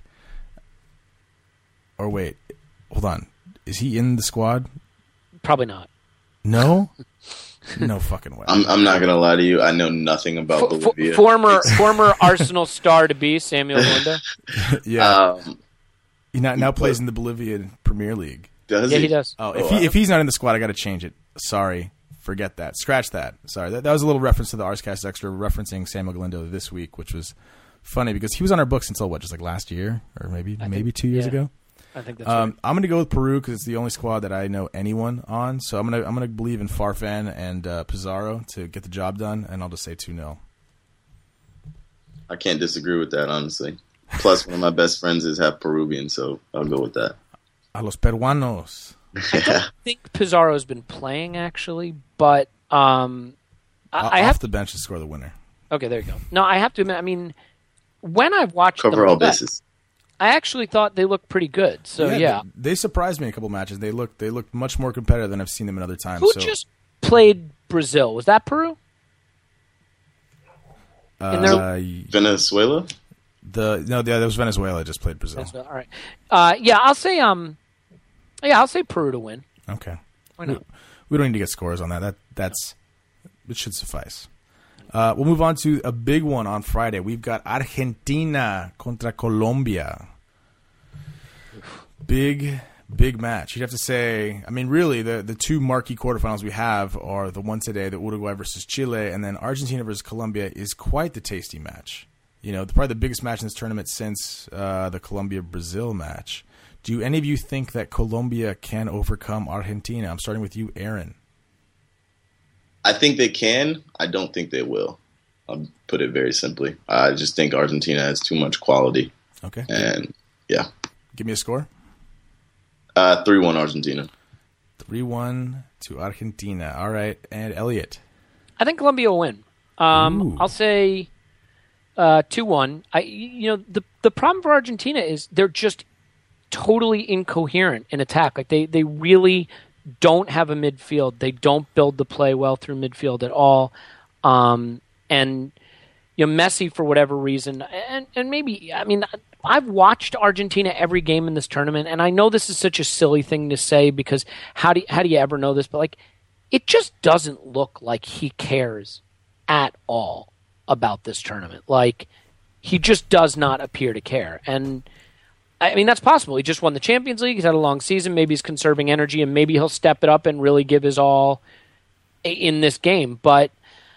Or wait. Hold on. Is he in the squad? Probably not. No? No fucking way. I'm, I'm not going to lie to you. I know nothing about F- Bolivia. F- former former Arsenal star to be, Samuel Galindo. yeah. Um, he now, now plays in the Bolivian Premier League. Does yeah, he? he does. Oh, Oh, if, he, wow. if he's not in the squad, I got to change it. Sorry. Forget that. Scratch that. Sorry. That, that was a little reference to the Arscast Extra referencing Samuel Galindo this week, which was funny because he was on our books until, what, just like last year? Or maybe I maybe think- two years yeah. ago? I think that's Um, right. I'm going to go with Peru because it's the only squad that I know anyone on. So I'm going to I'm going to believe in Farfan and uh, Pizarro to get the job done, and I'll just say two nil. I can't disagree with that, honestly. Plus, one of my best friends is half Peruvian, so I'll go with that. A los peruanos. Yeah. I think Pizarro's been playing, actually, but um, I, I Off have the bench to score the winner. Okay, there you go. No, I have to admit, I mean, when I've watched Cover them all play, bases. I actually thought they looked pretty good. So yeah, They, they surprised me in a couple matches. They looked they looked much more competitive than I've seen them in other times. who so, just played Brazil? Was that Peru? in their- uh, Venezuela? the no, yeah, that was Venezuela. Just played Brazil. That's, all right. Uh, yeah, I'll say um, yeah, I'll say Peru to win. Okay. Why not? We don't need to get scores on that. That that's it should suffice. Uh, we'll move on to a big one on Friday. We've got Argentina contra Colombia. Big, big match. You'd have to say, I mean, really, the, the two marquee quarterfinals we have are the one today, the Uruguay versus Chile, and then Argentina versus Colombia is quite the tasty match. You know, probably the biggest match in this tournament since uh, the Colombia-Brazil match. Do any of you think that Colombia can overcome Argentina? I'm starting with you, Aaron. I think they can. I don't think they will. I'll put it very simply. I just think Argentina has too much quality. Okay. And, yeah. Give me a score. Uh, three one Argentina. three one to Argentina. All right. And Elliot. I think Colombia will win. Um, Ooh. I'll say uh, two one. I, you know, the the problem for Argentina is they're just totally incoherent in attack. Like they, they really don't have a midfield. They don't build the play well through midfield at all. Um, and you know, Messi for whatever reason, and and maybe I mean I've watched Argentina every game in this tournament, and I know this is such a silly thing to say because how do you, how do you ever know this? But like, it just doesn't look like he cares at all about this tournament. Like, he just does not appear to care. And I mean, that's possible. He just won the Champions League. He's had a long season. Maybe he's conserving energy, and maybe he'll step it up and really give his all in this game. But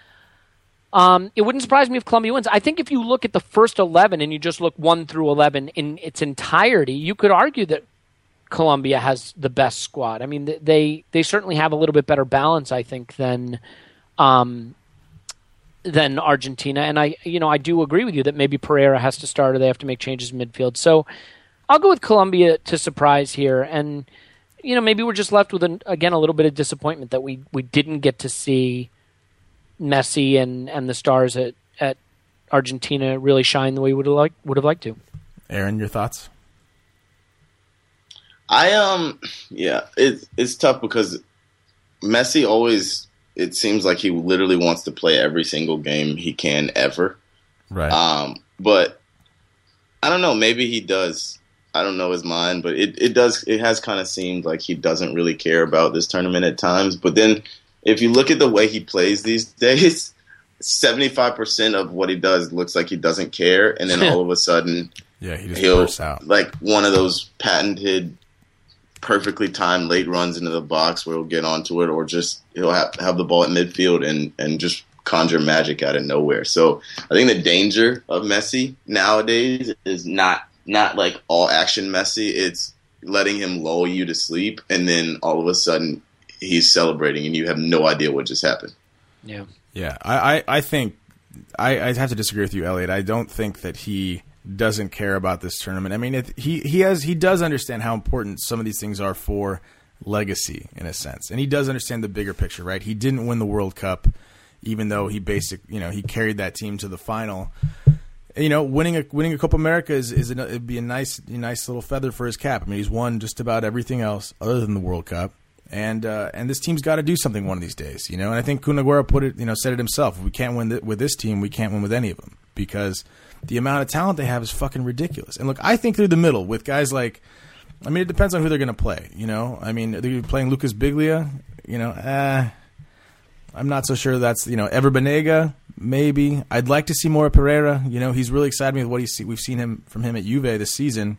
um, it wouldn't surprise me if Colombia wins. I think if you look at the first eleven and you just look one through eleven in its entirety, you could argue that Colombia has the best squad. I mean, they they certainly have a little bit better balance, I think, than um, than Argentina. And I, you know, I do agree with you that maybe Pereira has to start or they have to make changes in midfield. So I'll go with Colombia to surprise here. And, you know, maybe we're just left with, an, again, a little bit of disappointment that we, we didn't get to see Messi and, and the stars at, at Argentina really shine the way we would have liked, would have liked to. Aaron, your thoughts? I um yeah, it's it's tough because Messi always, it seems like he literally wants to play every single game he can ever. Right. Um, but I don't know. Maybe he does. I don't know his mind, but it, it does. It has kind of seemed like he doesn't really care about this tournament at times. But then, if you look at the way he plays these days, seventy-five percent of what he does looks like he doesn't care, and then all of a sudden, yeah, he just he'll bursts out like one of those patented, perfectly timed late runs into the box where he'll get onto it, or just he'll have have the ball at midfield and and just conjure magic out of nowhere. So I think the danger of Messi nowadays is not not like all action Messi. It's letting him lull you to sleep, and then all of a sudden he's celebrating, and you have no idea what just happened. Yeah, yeah. I, I, I think I, I have to disagree with you, Elliot. I don't think that he doesn't care about this tournament. I mean, it, he he has he does understand how important some of these things are for legacy in a sense, and he does understand the bigger picture, right? He didn't win the World Cup, even though he basic you know he carried that team to the final. You know, winning a winning a Copa America is, is a, it'd be a nice a nice little feather for his cap. I mean, he's won just about everything else other than the World Cup, and uh, and this team's got to do something one of these days. You know, and I think Kun Aguero put it, you know, said it himself. If we can't win th- with this team, we can't win with any of them, because the amount of talent they have is fucking ridiculous. And look, I think through the middle with guys like, I mean, it depends on who they're going to play. You know, I mean, they're playing Lucas Biglia. You know, eh, I'm not so sure that's, you know, Ever Banega, maybe. I'd like to see more of Pereira. You know, he's really excited me with what he's see, we've seen him from him at Juve this season.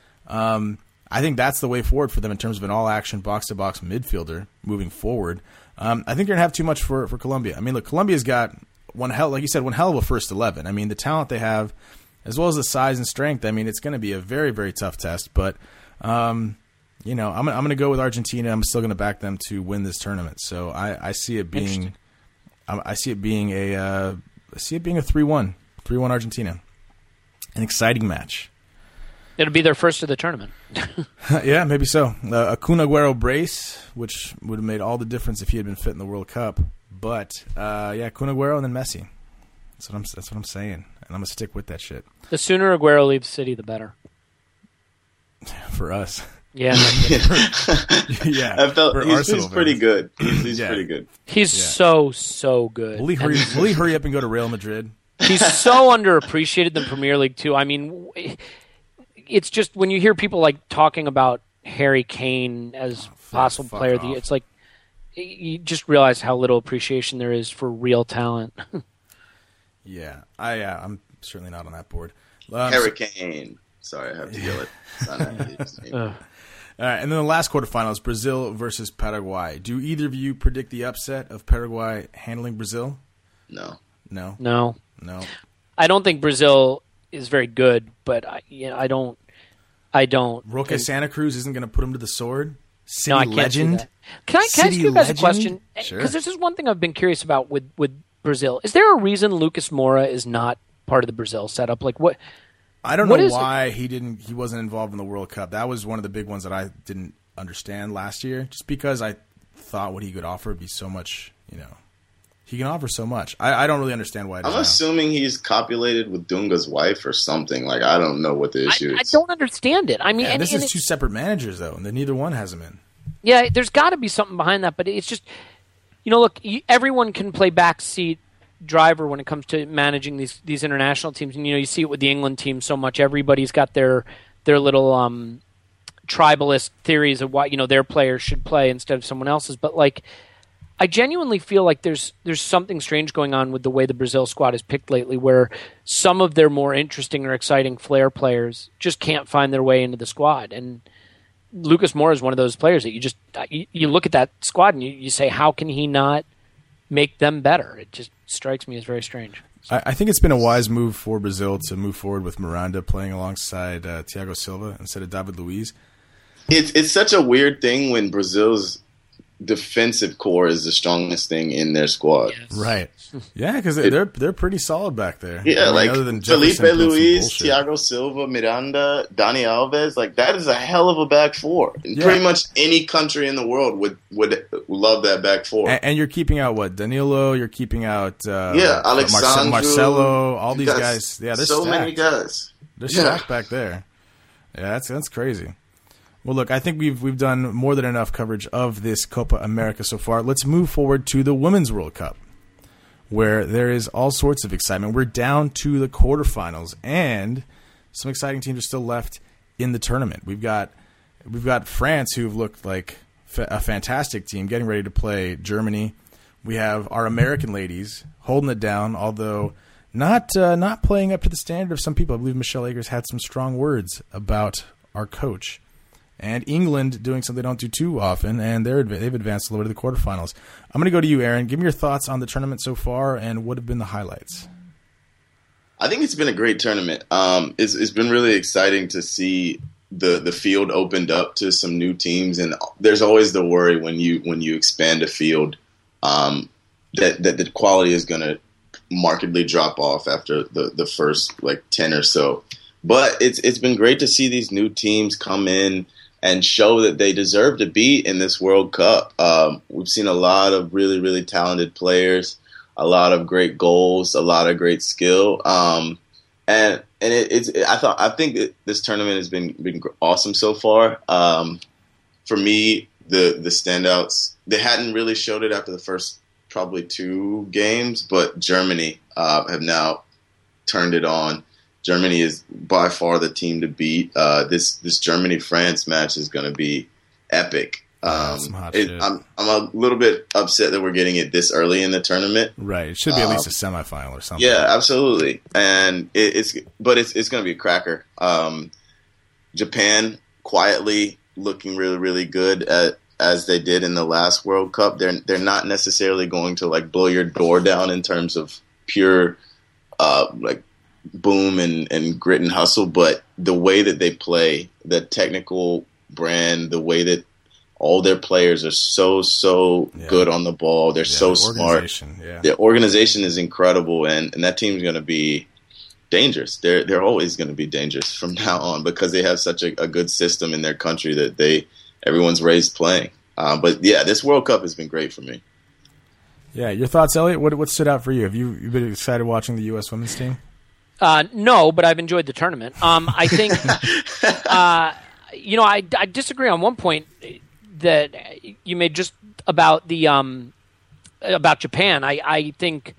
Um, I think that's the way forward for them in terms of an all-action box-to-box midfielder moving forward. Um, I think you're going to have too much for, for Colombia. I mean, look, Colombia's got one hell, like you said, one hell of a first eleven. I mean, the talent they have, as well as the size and strength, I mean, it's going to be a very, very tough test. But, um, you know, I'm, I'm going to go with Argentina. I'm still going to back them to win this tournament. So I, I see it being, I, I see it being a, uh, I see it being a three one, three one Argentina. An exciting match. It'll be their first of the tournament. Yeah, maybe so. Uh, a Kun Aguero brace, which would have made all the difference if he had been fit in the World Cup. But uh, yeah, Kun Aguero and then Messi. That's what I'm. That's what I'm saying, and I'm gonna stick with that shit. The sooner Aguero leaves City, the better. For us. Yeah. Yeah. I felt for he's, Arsenal he's pretty fans. good. He's, he's Yeah. pretty good. He's Yeah. so, so good. Will he hurry? And Will he hurry up and go to Real Madrid? he's so underappreciated in the Premier League, too. I mean, it's just when you hear people like talking about Harry Kane as Oh, possible fuck player of the year, off. it's like you just realize how little appreciation there is for real talent. Yeah, I. Uh, I'm certainly not on that board. Um, Hurricane. Sorry, I have to yell it. It's not how you say it. Uh, All right, and then the last quarterfinals, Brazil versus Paraguay. Do either of you predict the upset of Paraguay handling Brazil? No. No, no. no. I don't think Brazil is very good, but I, you know, I don't. I don't. Roque think- Santa Cruz isn't going to put him to the sword. City No, I can't legend. see that. Can I, can I ask City you guys legend? a question? Sure. Because this is one thing I've been curious about with, with Brazil. Is there a reason Lucas Moura is not part of the Brazil setup? Like what? I don't What know is why he didn't. He wasn't involved in the World Cup. That was one of the big ones that I didn't understand last year. Just because I thought what he could offer would be so much. You know, he can offer so much. I, I don't really understand why. It I'm is now. assuming he's copulated with Dunga's wife or something. Like, I don't know what the I, issue I is. don't understand it. I mean, Yeah, and, this and is two it's- separate managers though, and then neither one has him in. yeah, there's got to be something behind that. But it's just, you know, look, you, everyone can play backseat driver when it comes to managing these these international teams, and you know, you see it with the England team so much. Everybody's got their their little um, tribalist theories of why, you know, their players should play instead of someone else's. But like, I genuinely feel like there's there's something strange going on with the way the Brazil squad is picked lately, where some of their more interesting or exciting flair players just can't find their way into the squad. And Lucas Moura is one of those players that you just you, you look at that squad and you, you say, how can he not make them better? It just strikes me as very strange. I, I think it's been a wise move for Brazil to move forward with Miranda playing alongside uh, Thiago Silva instead of David Luiz. It's it's such a weird thing when Brazil's defensive core is the strongest thing in their squad. Yes. Right. Yeah, because they're they're pretty solid back there. Yeah, I mean, like other than Felipe Jefferson doing some Luis, bullshit. Thiago Silva, Miranda, Dani Alves. Like, that is a hell of a back four. Yeah. Pretty much any country in the world would would love that back four. And, and you're keeping out what Danilo. You're keeping out uh, yeah, Alexandru, Marcelo. All these you got guys. Yeah, they're so stacked. many guys. They're Yeah. stacked back there. Yeah, that's that's crazy. Well, look, I think we've we've done more than enough coverage of this Copa America so far. Let's move forward to the Women's World Cup, where there is all sorts of excitement. We're down to the quarterfinals, and some exciting teams are still left in the tournament. We've got we've got France, who've looked like fa- a fantastic team, getting ready to play Germany. We have our American ladies holding it down, although not uh, not playing up to the standard of some people. I believe Michelle Akers had some strong words about our coach. And England doing something they don't do too often, and they're they've advanced a little bit to the quarterfinals. I'm going to go to you, Aaron. Give me your thoughts on the tournament so far, and what have been the highlights? I think it's been a great tournament. Um, it's, it's been really exciting to see the the field opened up to some new teams, and there's always the worry when you when you expand a field um, that that the quality is going to markedly drop off after the, the first like ten or so. But it's it's been great to see these new teams come in and show that they deserve to be in this World Cup. Um, we've seen a lot of really, really talented players, a lot of great goals, a lot of great skill, um, and and it, it's. I thought I think that this tournament has been been awesome so far. Um, for me, the the standouts, they hadn't really showed it after the first probably two games, but Germany uh, have now turned it on. Germany is by far the team to beat. Uh, this this Germany-France match is going to be epic. Um, it, I'm I'm a little bit upset that we're getting it this early in the tournament. Right, it should be at um, least a semifinal or something. Yeah, absolutely. And it, it's but it's it's going to be a cracker. Um, Japan quietly looking really really good at, as they did in the last World Cup. They're they're not necessarily going to like blow your door down in terms of pure uh, like. boom and, and grit and hustle, but the way that they play, the technical brand, the way that all their players are so, so yeah. good on the ball. They're yeah, so smart. Yeah. Their organization is incredible, and, and that team's going to be dangerous. They're they're always going to be dangerous from now on because they have such a, a good system in their country that they everyone's raised playing. Um, but, yeah, this World Cup has been great for me. Yeah, your thoughts, Elliot? What, what stood out for you? Have you you been excited watching the U S women's team? Uh, no, but I've enjoyed the tournament. Um, I think, uh, you know, I, I disagree on one point that you made just about the um, about Japan. I, I think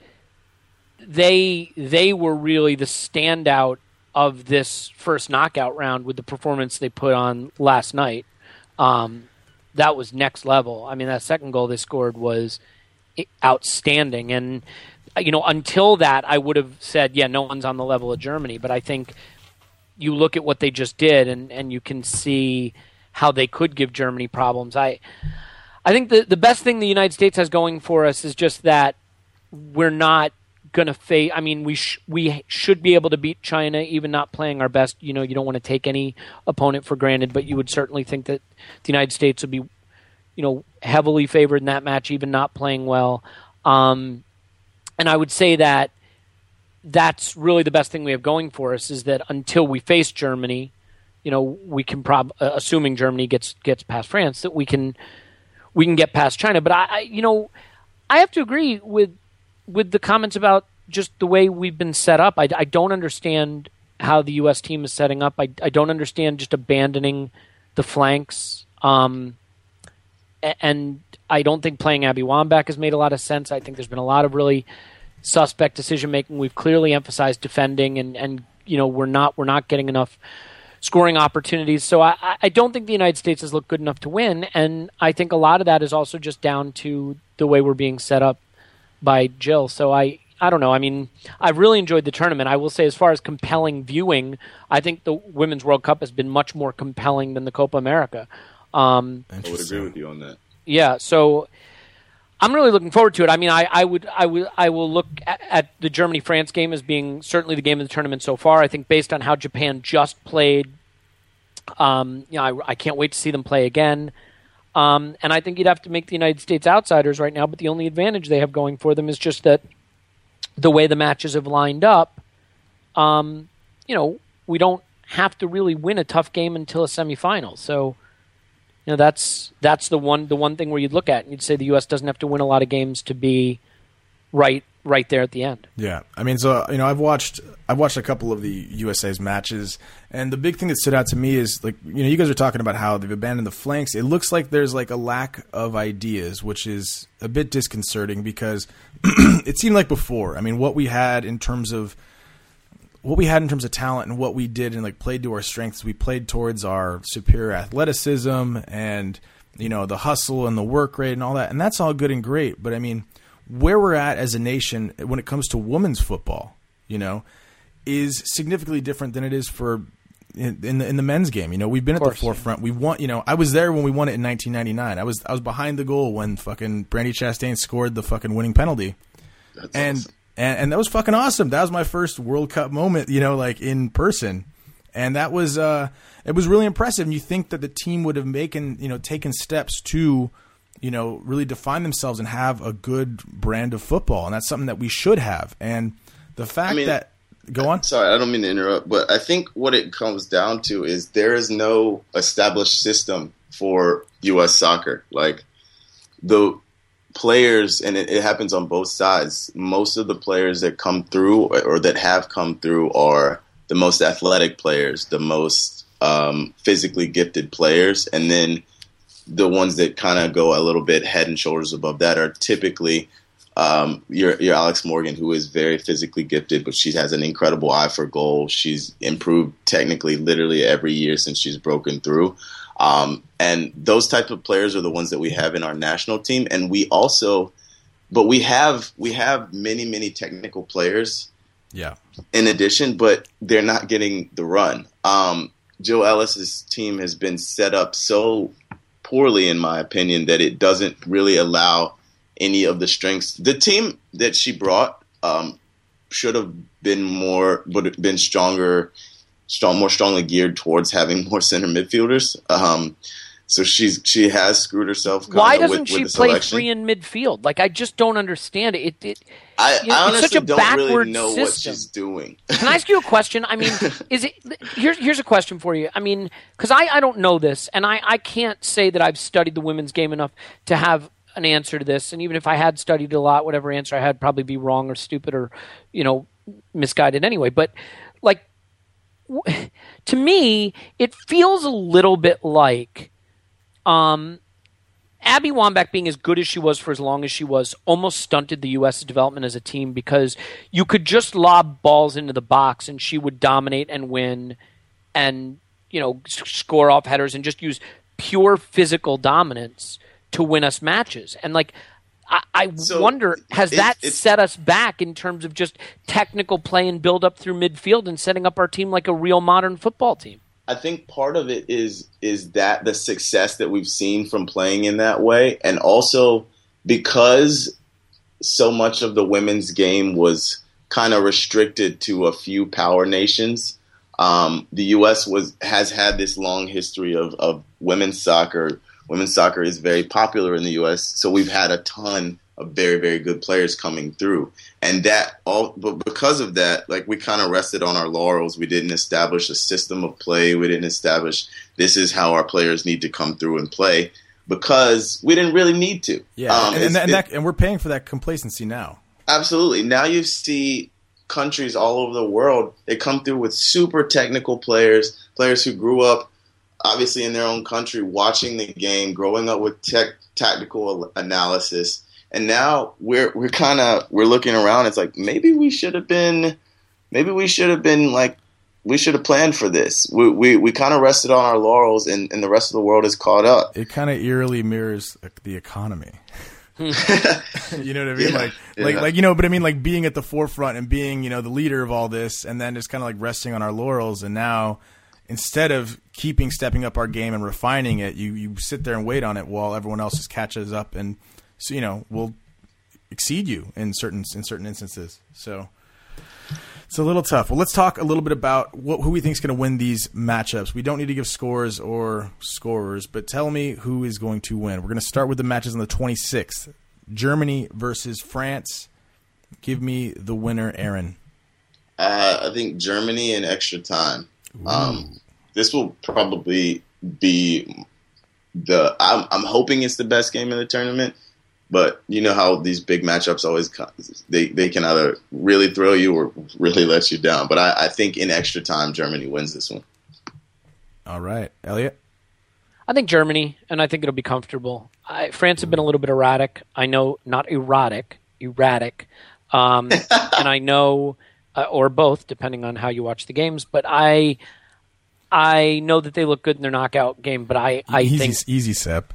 they they were really the standout of this first knockout round with the performance they put on last night. Um, that was next level. I mean, that second goal they scored was outstanding, and you know, until that, I would have said, yeah, no one's on the level of Germany. But I think you look at what they just did, and, and you can see how they could give Germany problems. I I think the, the best thing the United States has going for us is just that we're not going to face – I mean, we, sh- we should be able to beat China, even not playing our best. You know, you don't want to take any opponent for granted, but you would certainly think that the United States would be, you know, heavily favored in that match, even not playing well. Um And I would say that that's really the best thing we have going for us is that until we face Germany, you know, we can prob uh, assuming Germany gets gets past France, that we can we can get past China. But I, I, you know, I have to agree with with the comments about just the way we've been set up. I, I don't understand how the U S team is setting up. I, I don't understand just abandoning the flanks. Um, and I don't think playing Abby Wambach has made a lot of sense. I think there's been a lot of really suspect decision making. We've clearly emphasized defending, and, and you know we're not we're not getting enough scoring opportunities. So I, I don't think the United States has looked good enough to win, and I think a lot of that is also just down to the way we're being set up by Jill. So I I don't know. I mean, I've really enjoyed the tournament. I will say, as far as compelling viewing, I think the Women's World Cup has been much more compelling than the Copa America. Um, I would agree with you on that. Yeah, so I'm really looking forward to it. I mean, I, I would, I would, I will look at, at the Germany-France game as being certainly the game of the tournament so far. I think based on how Japan just played, um, you know, I, I can't wait to see them play again. Um, and I think you'd have to make the United States outsiders right now, but the only advantage they have going for them is just that the way the matches have lined up, um, you know, we don't have to really win a tough game until a semifinal. So, you know, that's that's the one the one thing where you'd look at and you'd say the U S doesn't have to win a lot of games to be right right there at the end. Yeah, I mean, so you know, I've watched I've watched a couple of the U S A's matches, and the big thing that stood out to me is, like, you know, you guys are talking about how they've abandoned the flanks. It looks like there's like a lack of ideas, which is a bit disconcerting because it seemed like before. I mean, what we had in terms of what we had in terms of talent and what we did and like played to our strengths. We played towards our superior athleticism and, you know, the hustle and the work rate and all that. And that's all good and great. But I mean, where we're at as a nation when it comes to women's football, you know, is significantly different than it is for in, in the in the men's game. You know, we've been at the forefront. We won, you know, I was there when we won it in nineteen ninety-nine. I was I was behind the goal when fucking Brandi Chastain scored the fucking winning penalty. That's and awesome. And, and that was fucking awesome. That was my first World Cup moment, you know, like in person. And that was, uh, it was really impressive. And you think that the team would have making, you know, taken steps to, you know, really define themselves and have a good brand of football. And that's something that we should have. And the fact I mean, that, go on. Sorry, I don't mean to interrupt, but I think what it comes down to is there is no established system for U S soccer. Like the players, and it, it happens on both sides, most of the players that come through or that have come through are the most athletic players, the most um, physically gifted players. And then the ones that kind of go a little bit head and shoulders above that are typically um, your, your Alex Morgan, who is very physically gifted, but she has an incredible eye for goal. She's improved technically literally every year since she's broken through. Um, and those type of players are the ones that we have in our national team. And we also, but we have, we have many, many technical players yeah. in addition, but they're not getting the run. Um, Jill Ellis's team has been set up so poorly, in my opinion, that it doesn't really allow any of the strengths. The team that she brought, um, should have been more, would have been stronger, strong, more strongly geared towards having more center midfielders. Um, so she's she has screwed herself. Why doesn't with, she with play selection. three in midfield? Like, I just don't understand it. It, it I, you know, I it's honestly such a don't backward really know system. what she's doing. Can I ask you a question? I mean, is it here's here's a question for you. I mean, because I, I don't know this, and I, I can't say that I've studied the women's game enough to have an answer to this. And even if I had studied a lot, whatever answer I had would probably be wrong or stupid or, you know, misguided anyway. But like, w- to me, it feels a little bit like um, Abby Wambach, being as good as she was for as long as she was, almost stunted the U S development as a team, because you could just lob balls into the box and she would dominate and win and, you know, score off headers and just use pure physical dominance to win us matches. And like, I, I so wonder, has it, that set us back in terms of just technical play and build up through midfield and setting up our team like a real modern football team? I think part of it is is that the success that we've seen from playing in that way, and also because so much of the women's game was kind of restricted to a few power nations. Um, the U S was has had this long history of, of women's soccer. Women's soccer is very popular in the U S, so we've had a ton of very, very good players coming through. And that all, but because of that, like, we kind of rested on our laurels. We didn't establish a system of play. We didn't establish this is how our players need to come through and play, because we didn't really need to. Yeah, um, and, and, that, and, that, and we're paying for that complacency now. Absolutely. Now you see countries all over the world, they come through with super technical players, players who grew up obviously in their own country watching the game, growing up with tech, tactical analysis. And now we're we're kind of we're looking around. It's like, maybe we should have been, maybe we should have been like, we should have planned for this. We we, we kind of rested on our laurels, and, and the rest of the world is caught up. It kind of eerily mirrors the economy. You know what I mean? Yeah, like, yeah. like, like, you know, but I mean, like, being at the forefront and being, you know, the leader of all this, and then just kind of like resting on our laurels. And now, instead of keeping stepping up our game and refining it, you you sit there and wait on it while everyone else just catches up and, so, you know, will exceed you in certain in certain instances. So it's a little tough. Well, let's talk a little bit about what, who we think is going to win these matchups. We don't need to give scores or scorers, but tell me who is going to win. We're going to start with the matches on the twenty-sixth. Germany versus France. Give me the winner, Aaron. Uh, I think Germany in extra time. Um, this will probably be the. I'm, I'm hoping it's the best game in the tournament. But you know how these big matchups always come, they they can either really throw you or really let you down. But I, I think in extra time, Germany wins this one. All right, Elliot. I think Germany, and I think it'll be comfortable. I, France have been a little bit erratic. I know, not erotic, erratic, um, and I know uh, or both, depending on how you watch the games. But I, I know that they look good in their knockout game. But I, I easy, think easy, Sep.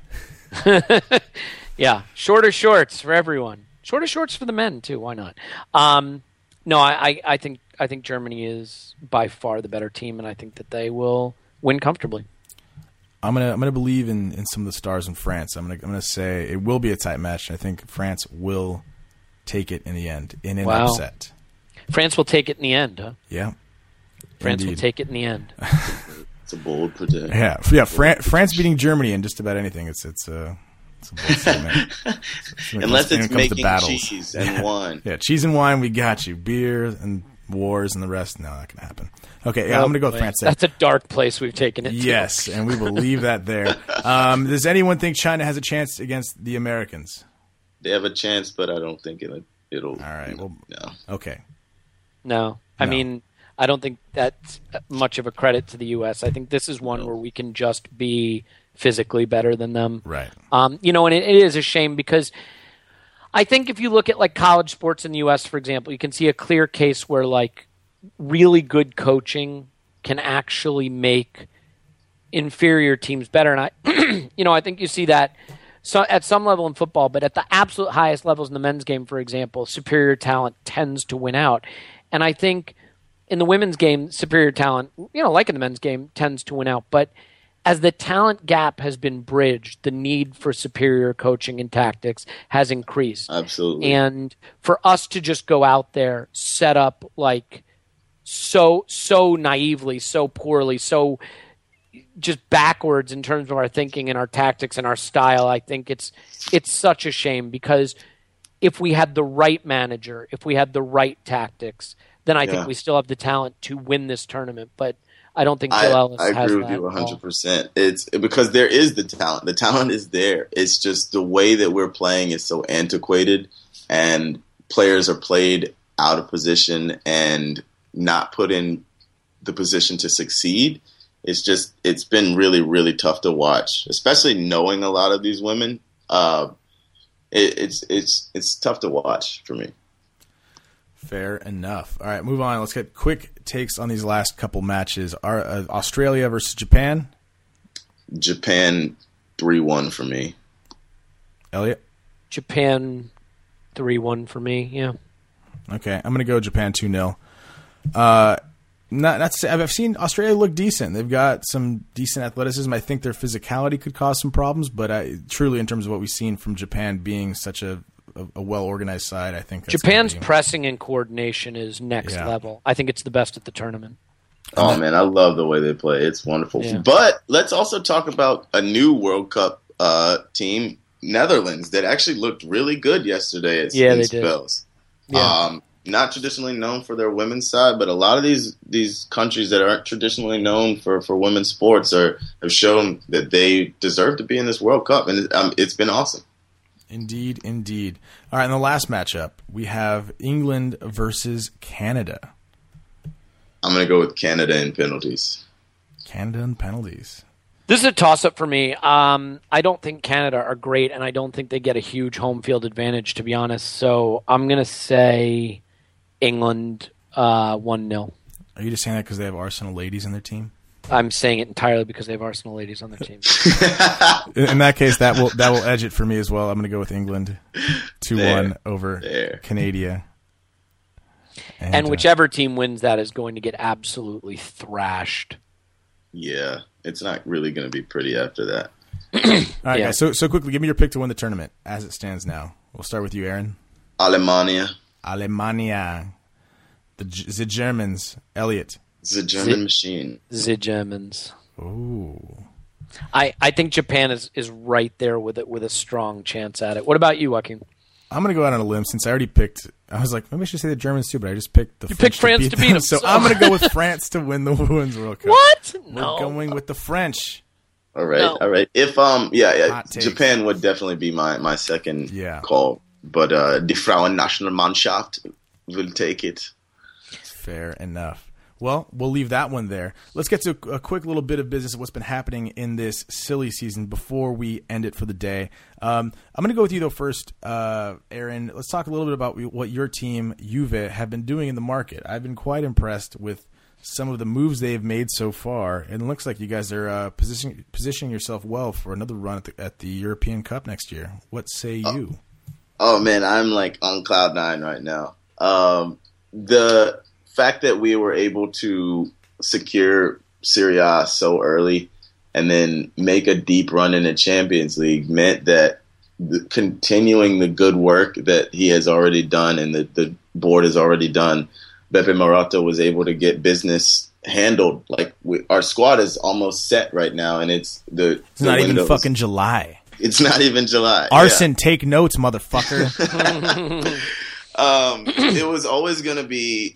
yeah, shorter shorts for everyone. Shorter shorts for the men too. Why not? Um, no, I, I, I think I think Germany is by far the better team, and I think that they will win comfortably. I'm gonna I'm gonna believe in, in some of the stars in France. I'm gonna I'm gonna say it will be a tight match. I think France will take it in the end in an Wow. upset. France will take it in the end, huh? Yeah, France indeed. will take it in the end. It's a bold prediction. Yeah, yeah. Fran- France beating Germany in just about anything. It's it's a, it's a bold statement. Unless when it's it comes to making battles. cheese and yeah. wine. Yeah, cheese and wine. We got you. Beer and wars and the rest. No, not gonna happen. Okay, yeah, Oh, I'm gonna go with boy. France there. That's a dark place we've taken it to. Yes, and we will leave that there. Um, does anyone think China has a chance against the Americans? They have a chance, but I don't think it'll. it'll All right. Well, no. okay. No. I No. mean, I don't think that's much of a credit to the U S. I think this is one where we can just be physically better than them. Right. Um, you know, and it, it is a shame because I think if you look at like college sports in the U S, for example, you can see a clear case where like really good coaching can actually make inferior teams better. And I, you know, I think you see that so at some level in football, but at the absolute highest levels in the men's game, for example, superior talent tends to win out. And I think in the women's game, superior talent, you know, like in the men's game, tends to win out. But as the talent gap has been bridged, the need for superior coaching and tactics has increased. Absolutely. And for us to just go out there, set up like so so naively, so poorly, so just backwards in terms of our thinking and our tactics and our style, I think it's it's such a shame because if we had the right manager, if we had the right tactics, then I Yeah. think we still have the talent to win this tournament. But I don't think I, Bill Ellis I has agree with that you at all. one hundred percent. It's because there is the talent. The talent is there. It's just the way that we're playing is so antiquated, and players are played out of position and not put in the position to succeed. It's just it's been really, really tough to watch, especially knowing a lot of these women. Uh, it, it's it's it's tough to watch for me. Fair enough. All right, move on. Let's get quick takes on these last couple matches. Our, uh, Australia versus Japan. Japan three one for me. Elliot? Japan three one for me, yeah. Okay, I'm going to go Japan two nil. Uh, not, not to say, I've seen Australia look decent. They've got some decent athleticism. I think their physicality could cause some problems, but I, truly in terms of what we've seen from Japan being such a, a, a well-organized side, I think that's Japan's gonna be- pressing and coordination is next Yeah. level. I think it's the best at the tournament. Oh man, I love the way they play. It's wonderful. Yeah. But let's also talk about a new World Cup uh, team, Netherlands, that actually looked really good yesterday at Yeah, in they did. spells. Yeah. Um, not traditionally known for their women's side, but a lot of these these countries that aren't traditionally known for, for women's sports are have shown that they deserve to be in this World Cup, and it, um, it's been awesome. Indeed, indeed. All right, in the last matchup, we have England versus Canada. I'm going to go with Canada in penalties. Canada and penalties. This is a toss-up for me. Um, I don't think Canada are great, and I don't think they get a huge home field advantage, to be honest. So I'm going to say England uh, one nil. Are you just saying that because they have Arsenal ladies in their team? I'm saying it entirely because they have Arsenal ladies on their team. In in that case, that will that will edge it for me as well. I'm going to go with England two one There. over There. Canada. And uh, whichever team wins that is going to get absolutely thrashed. Yeah, it's not really going to be pretty after that. all right, yeah. guys. So so quickly, give me your pick to win the tournament as it stands now. We'll start with you, Aaron. Alemania, Alemania, the G- the Germans. Elliot. it's a German machine. The Germans. Ooh. I, I think Japan is, is right there with it with a strong chance at it. What about you, Joaquin? I'm going to go out on a limb since I already picked. I was like, maybe I should say the Germans too, but I just picked the You French picked France to beat them. them, So so- I'm going to go with France to win the Women's World Cup. What? We're No. going with the French. All right, No. all right. If um, yeah, yeah, Hot takes. Japan would definitely be my my second Yeah. call, but uh, die Frauennationalmannschaft will take it. Fair enough. Well, we'll leave that one there. Let's get to a quick little bit of business of what's been happening in this silly season before we end it for the day. Um, I'm going to go with you, though, first, uh, Aaron. Let's talk a little bit about what your team, Juve, have been doing in the market. I've been quite impressed with some of the moves they've made so far, and it looks like you guys are uh, positioning, positioning yourself well for another run at the, at the European Cup next year. What say oh. you? Oh, man, I'm like on cloud nine right now. Um, the fact that we were able to secure Serie A so early and then make a deep run in the Champions League meant that the, continuing the good work that he has already done and the, the board has already done, Beppe Marotta was able to get business handled. Like we, our squad is almost set right now, and it's the it's the not windows. even fucking July. It's not even July. Arson, yeah. take notes, motherfucker. um, it was always going to be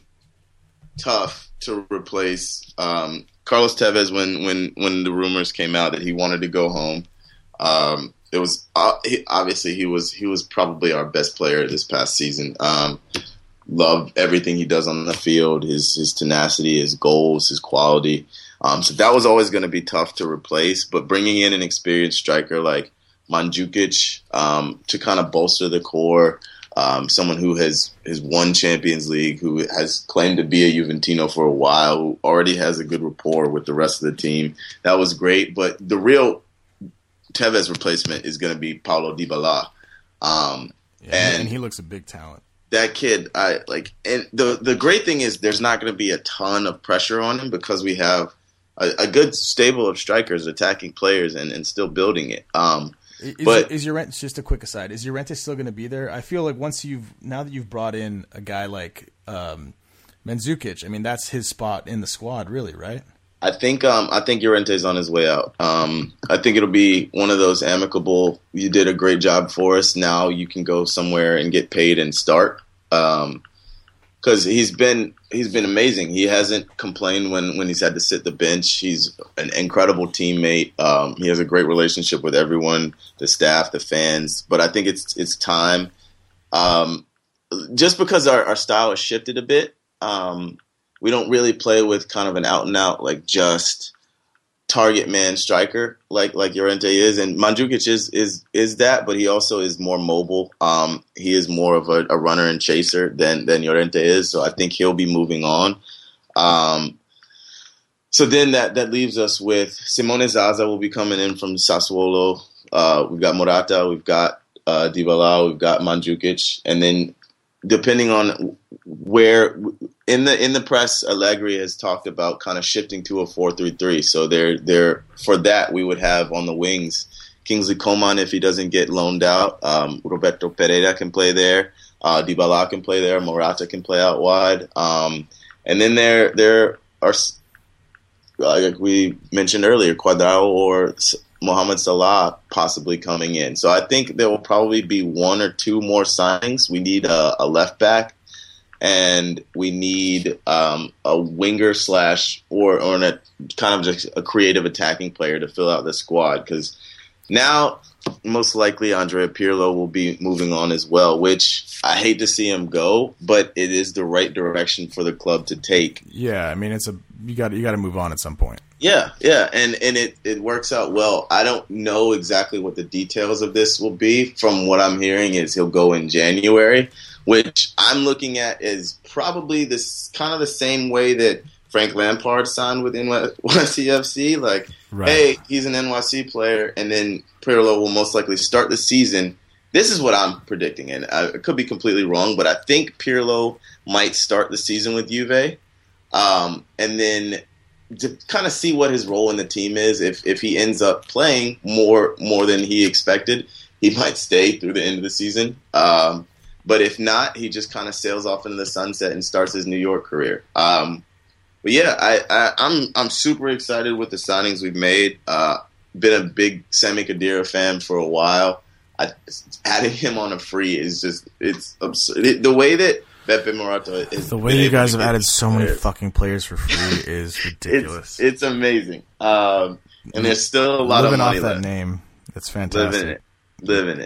tough to replace um, Carlos Tevez when, when, when the rumors came out that he wanted to go home. Um, it was uh, he, obviously he was he was probably our best player this past season. Um, loved everything he does on the field, his his tenacity, his goals, his quality. Um, so that was always going to be tough to replace. But bringing in an experienced striker like Mandzukic um, to kind of bolster the core. Um, someone who has, has won Champions League, who has claimed to be a Juventino for a while, who already has a good rapport with the rest of the team. That was great. But the real Tevez replacement is going to be Paulo Dybala. Um, yeah, and, and he looks a big talent. That kid, I like, and the the great thing is there's not going to be a ton of pressure on him because we have a, a good stable of strikers attacking players and, and still building it. Um, Is, but is your rent just a quick aside? Is your rent still going to be there? I feel like once you've now that you've brought in a guy like um, Mandzukic, I mean that's his spot in the squad, really, right? I think um, I think Llorente's on his way out. Um, I think it'll be one of those amicable. You did a great job for us. Now you can go somewhere and get paid and start. Um, Because he's been he's been amazing. He hasn't complained when, when he's had to sit the bench. He's an incredible teammate. Um, he has a great relationship with everyone, the staff, the fans. But I think it's it's time. Um, just because our, our style has shifted a bit, um, we don't really play with kind of an out and out like just target man striker like like Llorente is, and Mandzukic is is is that, but he also is more mobile. Um, he is more of a, a runner and chaser than than Llorente is, so I think he'll be moving on. Um, so then that that leaves us with Simone Zaza will be coming in from Sassuolo. Uh, we've got Morata, we've got uh, Dybala, we've got Mandzukic, and then depending on where in the in the press, Allegri has talked about kind of shifting to a four three three. So they're they're for that we would have on the wings Kingsley Coman if he doesn't get loaned out. Um, Roberto Pereira can play there. Uh, Dybala can play there. Morata can play out wide. Um, and then there there are, like we mentioned earlier, Cuadrado or Mohamed Salah possibly coming in. So I think there will probably be one or two more signings. We need a, a left back, and we need um, a winger slash or or a kind of just a creative attacking player to fill out the squad. Because now, most likely, Andrea Pirlo will be moving on as well, which I hate to see him go, but it is the right direction for the club to take. Yeah, I mean, it's a you got you got to move on at some point. Yeah, yeah, and, and it, it works out well. I don't know exactly what the details of this will be. From what I'm hearing is he'll go in January, which I'm looking at is probably this kind of the same way that Frank Lampard signed with N Y C F C. Like, right. Hey, he's an N Y C player, and then Pirlo will most likely start the season. This is what I'm predicting, and I could be completely wrong, but I think Pirlo might start the season with Juve, um, and then to kind of see what his role in the team is. If if he ends up playing more more than he expected, he might stay through the end of the season. Um, but if not, he just kind of sails off into the sunset and starts his New York career. Um, but yeah, I, I, I'm I'm super excited with the signings we've made. Uh, been a big Sami Khedira fan for a while. I, adding him on a free is just it's absurd. It, the way that Beppe Marotta is the way you guys have added so many fucking players for free is ridiculous. It's, it's amazing, um, and there's still a lot Living of money off that left. name. That's fantastic. Living it, living it.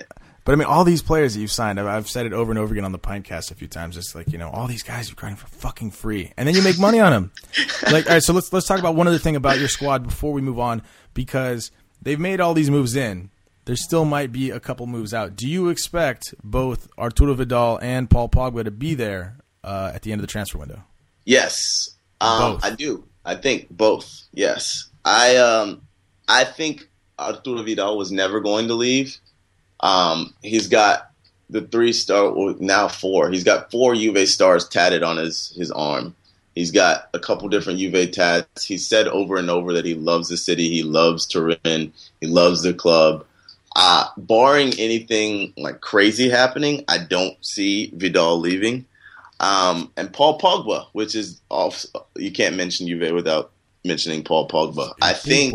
But I mean, all these players that you've signed, I've, I've said it over and over again on the Pinecast a few times. It's like, you know, all these guys you're grinding for fucking free, and then you make money on them. Like, all right, so let's let's talk about one other thing about your squad before we move on, because they've made all these moves in. There still might be a couple moves out. Do you expect both Arturo Vidal and Paul Pogba to be there uh, at the end of the transfer window? Yes, um, I do. I think both. Yes, I um, I think Arturo Vidal was never going to leave. Um, he's got the three star, well, now four. He's got four Juve stars tatted on his his arm. He's got a couple different Juve tats. He said over and over that he loves the city. He loves Turin. He loves the club. Uh, barring anything like crazy happening, I don't see Vidal leaving. Um, and Paul Pogba, which is off. You can't mention Juve without mentioning Paul Pogba. I think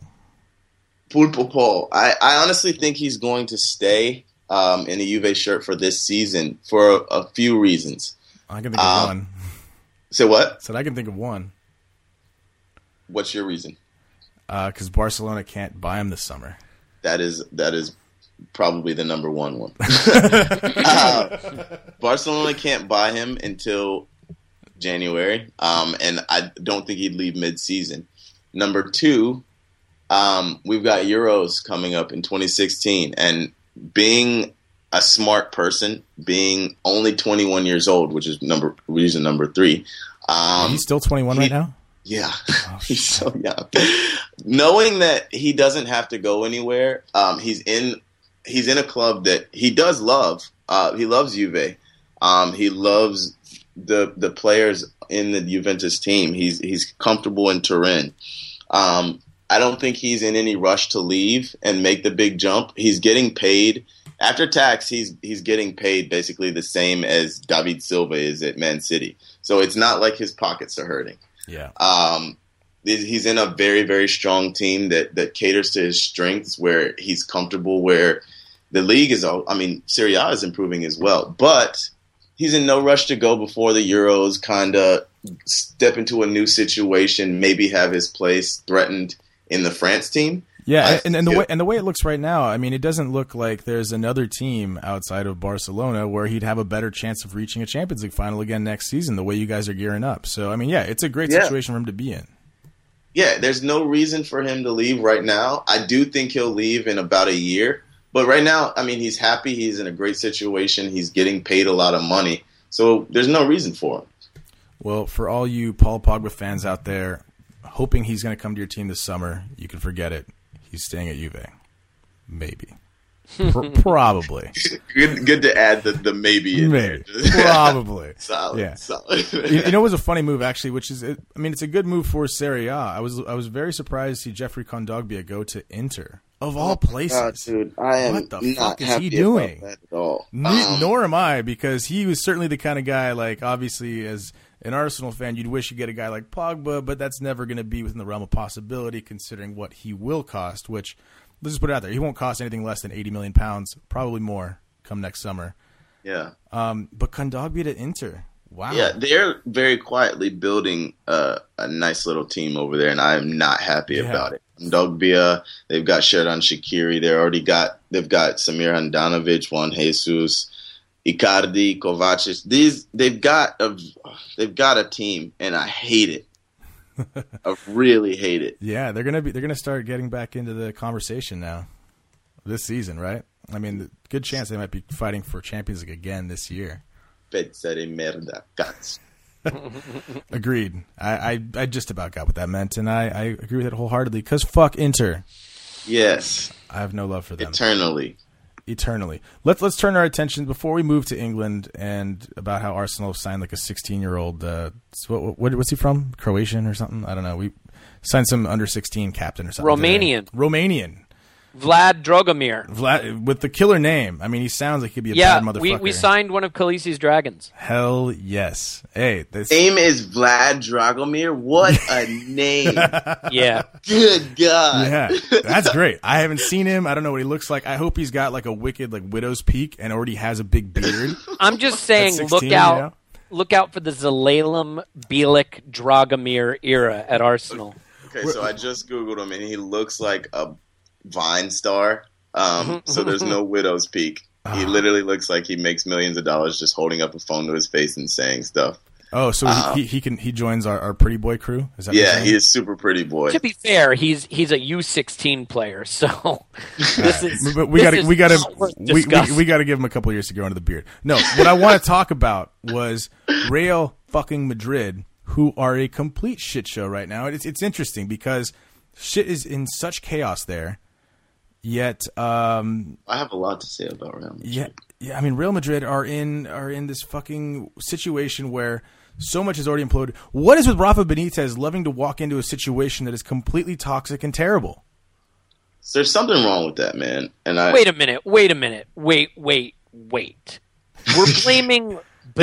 Pulpo Paul. I, I honestly think he's going to stay um, in a Juve shirt for this season for a, a few reasons. I can think of um, one. Say what? Said I can think of one. What's your reason? Because uh, Barcelona can't buy him this summer. That is that is probably the number one one. uh, Barcelona can't buy him until January, um, and I don't think he'd leave mid-season. Number two, um, we've got Euros coming up in twenty sixteen, and being a smart person, being only twenty-one years old, which is number reason number three. Um, He's still twenty-one he, right now? Yeah, oh, he's so young. Knowing that he doesn't have to go anywhere, um, he's in he's in a club that he does love. Uh, he loves Juve. Um, he loves the the players in the Juventus team. He's he's comfortable in Turin. Um, I don't think he's in any rush to leave and make the big jump. He's getting paid after tax. He's he's getting paid basically the same as David Silva is at Man City. So it's not like his pockets are hurting. Yeah. Um, he's in a very, very strong team that, that caters to his strengths, where he's comfortable, where the league is, I mean, Serie A is improving as well, but he's in no rush to go before the Euros, kind of step into a new situation, maybe have his place threatened in the France team. Yeah, and, and the way and the way it looks right now, I mean, it doesn't look like there's another team outside of Barcelona where he'd have a better chance of reaching a Champions League final again next season, the way you guys are gearing up. So, I mean, yeah, it's a great yeah. situation for him to be in. Yeah, there's no reason for him to leave right now. I do think he'll leave in about a year. But right now, I mean, he's happy. He's in a great situation. He's getting paid a lot of money. So there's no reason for him. Well, for all you Paul Pogba fans out there, hoping he's going to come to your team this summer, you can forget it. He's staying at Juve. Maybe. P- probably. Good, good to add the, the maybe in maybe. there. Probably. Solid. Yeah. Solid. you, you know, it was a funny move actually, which is, it, I mean, it's a good move for Serie A. I was, I was very surprised to see Jeffrey Kondogbia go to Inter of all places. God, dude, I am what the not fuck is happy he doing? About that at all. N- Um, nor am I, because he was certainly the kind of guy, like, obviously, as an Arsenal fan, you'd wish you get a guy like Pogba, but that's never going to be within the realm of possibility, considering what he will cost, which, let's just put it out there, he won't cost anything less than eighty million pounds, probably more, come next summer. Yeah. Um, but Kondogbia to Inter, wow. Yeah, they're very quietly building uh, a nice little team over there, and I am not happy Yeah. about it. Kondogbia, they've got Xherdan Shaqiri, they already got they've got Samir Handanovic, Juan Jesus, Icardi, Kovacic. These they've got a they've got a team, and I hate it. I really hate it. Yeah, they're gonna be they're gonna start getting back into the conversation now, this season, right? I mean, good chance they might be fighting for Champions League again this year. Pezza de merda, cazzo. Agreed. I, I I just about got what that meant, and I, I agree with it wholeheartedly. Because fuck Inter. Yes, I have no love for them. eternally. Eternally. Let's let's turn our attention before we move to England and about how Arsenal signed like a sixteen-year-old. Uh, what, what what's he from? Croatian or something? I don't know. We signed some under sixteen captain or something. Romanian. Today. Romanian. Vlad Dragomir. Vlad, with the killer name. I mean, he sounds like he'd be a Yeah, bad motherfucker. we, we signed one of Khaleesi's dragons. Hell yes. Hey, this Name is Vlad Dragomir. What a name! Yeah. Good God. Yeah, that's great. I haven't seen him. I don't know what he looks like. I hope he's got like a wicked like widow's peak and already has a big beard. I'm just saying, sixteen, look you out. know? Look out for the Zelalem Bielik Dragomir era at Arsenal. Okay, so I just Googled him, and he looks like a Vine star. Um, so there's no widow's peak. He literally looks like he makes millions of dollars just holding up a phone to his face and saying stuff. Oh, so um, he, he can he joins our, our pretty boy crew? Is that yeah, he is super pretty boy. To be fair, he's he's a U sixteen player, so this is. But we got we got to we, we, we got to give him a couple of years to grow into the beard. No, what I want to talk about was Real fucking Madrid, who are a complete shit show right now. It's it's interesting because shit is in such chaos there. Yet, um, I have a lot to say about Real Madrid. Yeah, yeah. I mean, Real Madrid are in are in this fucking situation where so much has already imploded. What is with Rafa Benitez loving to walk into a situation that is completely toxic and terrible? So there's something wrong with that, man. And I wait a minute. Wait a minute. Wait. Wait. Wait. We're blaming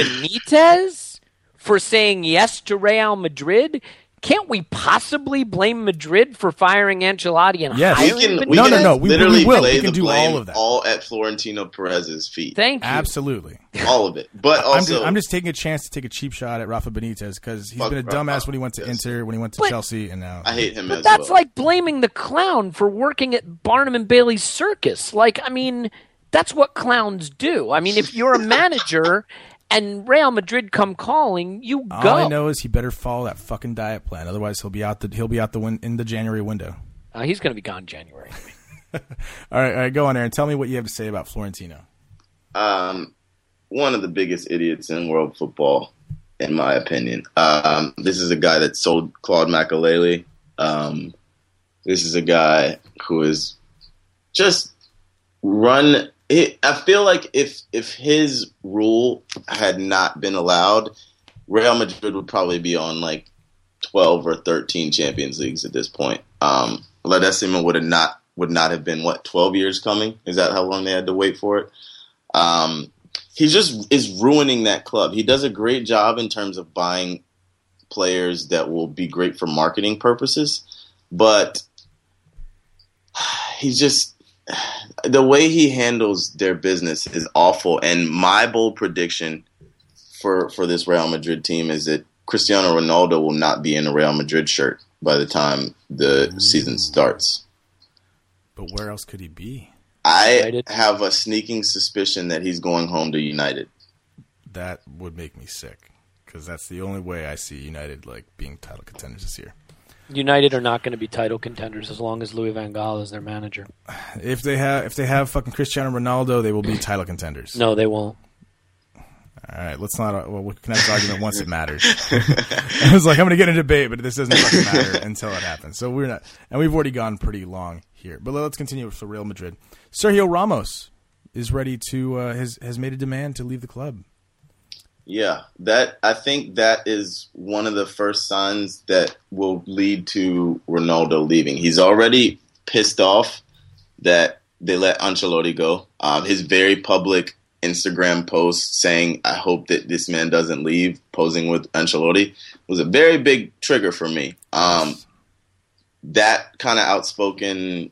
Benitez for saying yes to Real Madrid. Can't we possibly blame Madrid for firing Ancelotti and yes. hiring we can, Benitez? we no, can no, no. We, literally we will. lay We can the do blame all of that. All at Florentino Perez's feet. Thank you. Absolutely. All of it. But also, I'm just, I'm just taking a chance to take a cheap shot at Rafa Benitez because he's been a dumbass Rafa. when he went to Yes. Inter, when he went to But, Chelsea, and now I hate him But as that's well. like blaming the clown for working at Barnum and Bailey's circus. Like, I mean, that's what clowns do. I mean, if you're a manager and Real Madrid come calling, you go. all I know is he better follow that fucking diet plan. Otherwise, he'll be out the he'll be out the win, in the January window. Uh, he's going to be gone January. all right, all right, go on there and tell me what you have to say about Florentino. Um, one of the biggest idiots in world football, in my opinion. Um, this is a guy that sold Claude Makelele. Um, this is a guy who is just run. It, I feel like if if his rule had not been allowed, Real Madrid would probably be on like twelve or thirteen Champions Leagues at this point. Um, La Decima would have not would not have been what twelve years coming. Is that how long they had to wait for it? Um, he just is ruining that club. He does a great job in terms of buying players that will be great for marketing purposes, but he's just. The way he handles their business is awful. And my bold prediction for, for this Real Madrid team is that Cristiano Ronaldo will not be in a Real Madrid shirt by the time the Ooh. season starts. But where else could he be? I United. have a sneaking suspicion that he's going home to United. That would make me sick because that's the only way I see United like being title contenders this year. United are not going to be title contenders as long as Louis van Gaal is their manager. If they have if they have fucking Cristiano Ronaldo, they will be title contenders. No, they won't. All right, let's not. Well, we can have this argument once it matters. I was like, I'm going to get in a debate, but this doesn't fucking matter until it happens. So we're not, and we've already gone pretty long here. But let's continue with Real Madrid. Sergio Ramos is ready to uh, has has made a demand to leave the club. Yeah, that I think that is one of the first signs that will lead to Ronaldo leaving. He's already pissed off that they let Ancelotti go. Um, his very public Instagram post saying, "I hope that this man doesn't leave," posing with Ancelotti, was a very big trigger for me. Um, that kind of outspoken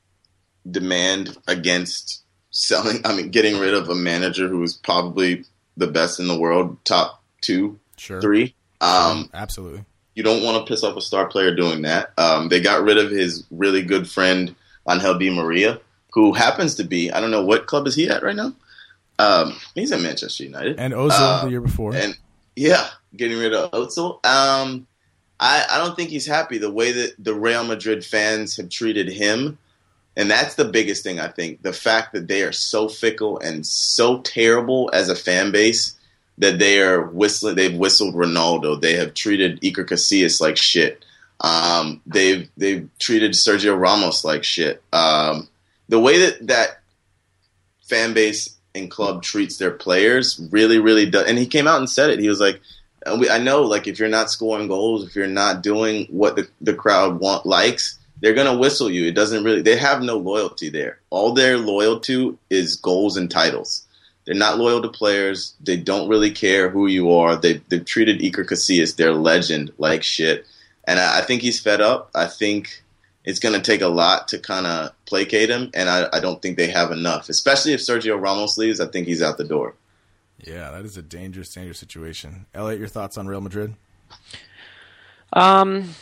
demand against selling, I mean, getting rid of a manager who is probably the best in the world, top two, sure. three. Um, Absolutely. You don't want to piss off a star player doing that. Um, they got rid of his really good friend, Angel Di Maria, who happens to be, I don't know, what club is he at right now? Um, he's at Manchester United. And Ozil uh, the year before. And yeah, getting rid of Ozil. Um, I, I don't think he's happy the way that the Real Madrid fans have treated him. And that's the biggest thing, I think. The fact that they are so fickle and so terrible as a fan base that they are whistling. They've whistled Ronaldo. They have treated Iker Casillas like shit. Um, they've they've treated Sergio Ramos like shit. Um, the way that that fan base and club treats their players really, really does. And he came out and said it. He was like, I know, like, if you're not scoring goals, if you're not doing what the, the crowd want likes, they're going to whistle you. It doesn't really – they have no loyalty there. All they're loyal to is goals and titles. They're not loyal to players. They don't really care who you are. They, they've treated Iker Casillas, their legend, like shit. And I, I think he's fed up. I think it's going to take a lot to kind of placate him, and I, I don't think they have enough. Especially if Sergio Ramos leaves, I think he's out the door. Yeah, that is a dangerous, dangerous situation. Elliot, your thoughts on Real Madrid? Um,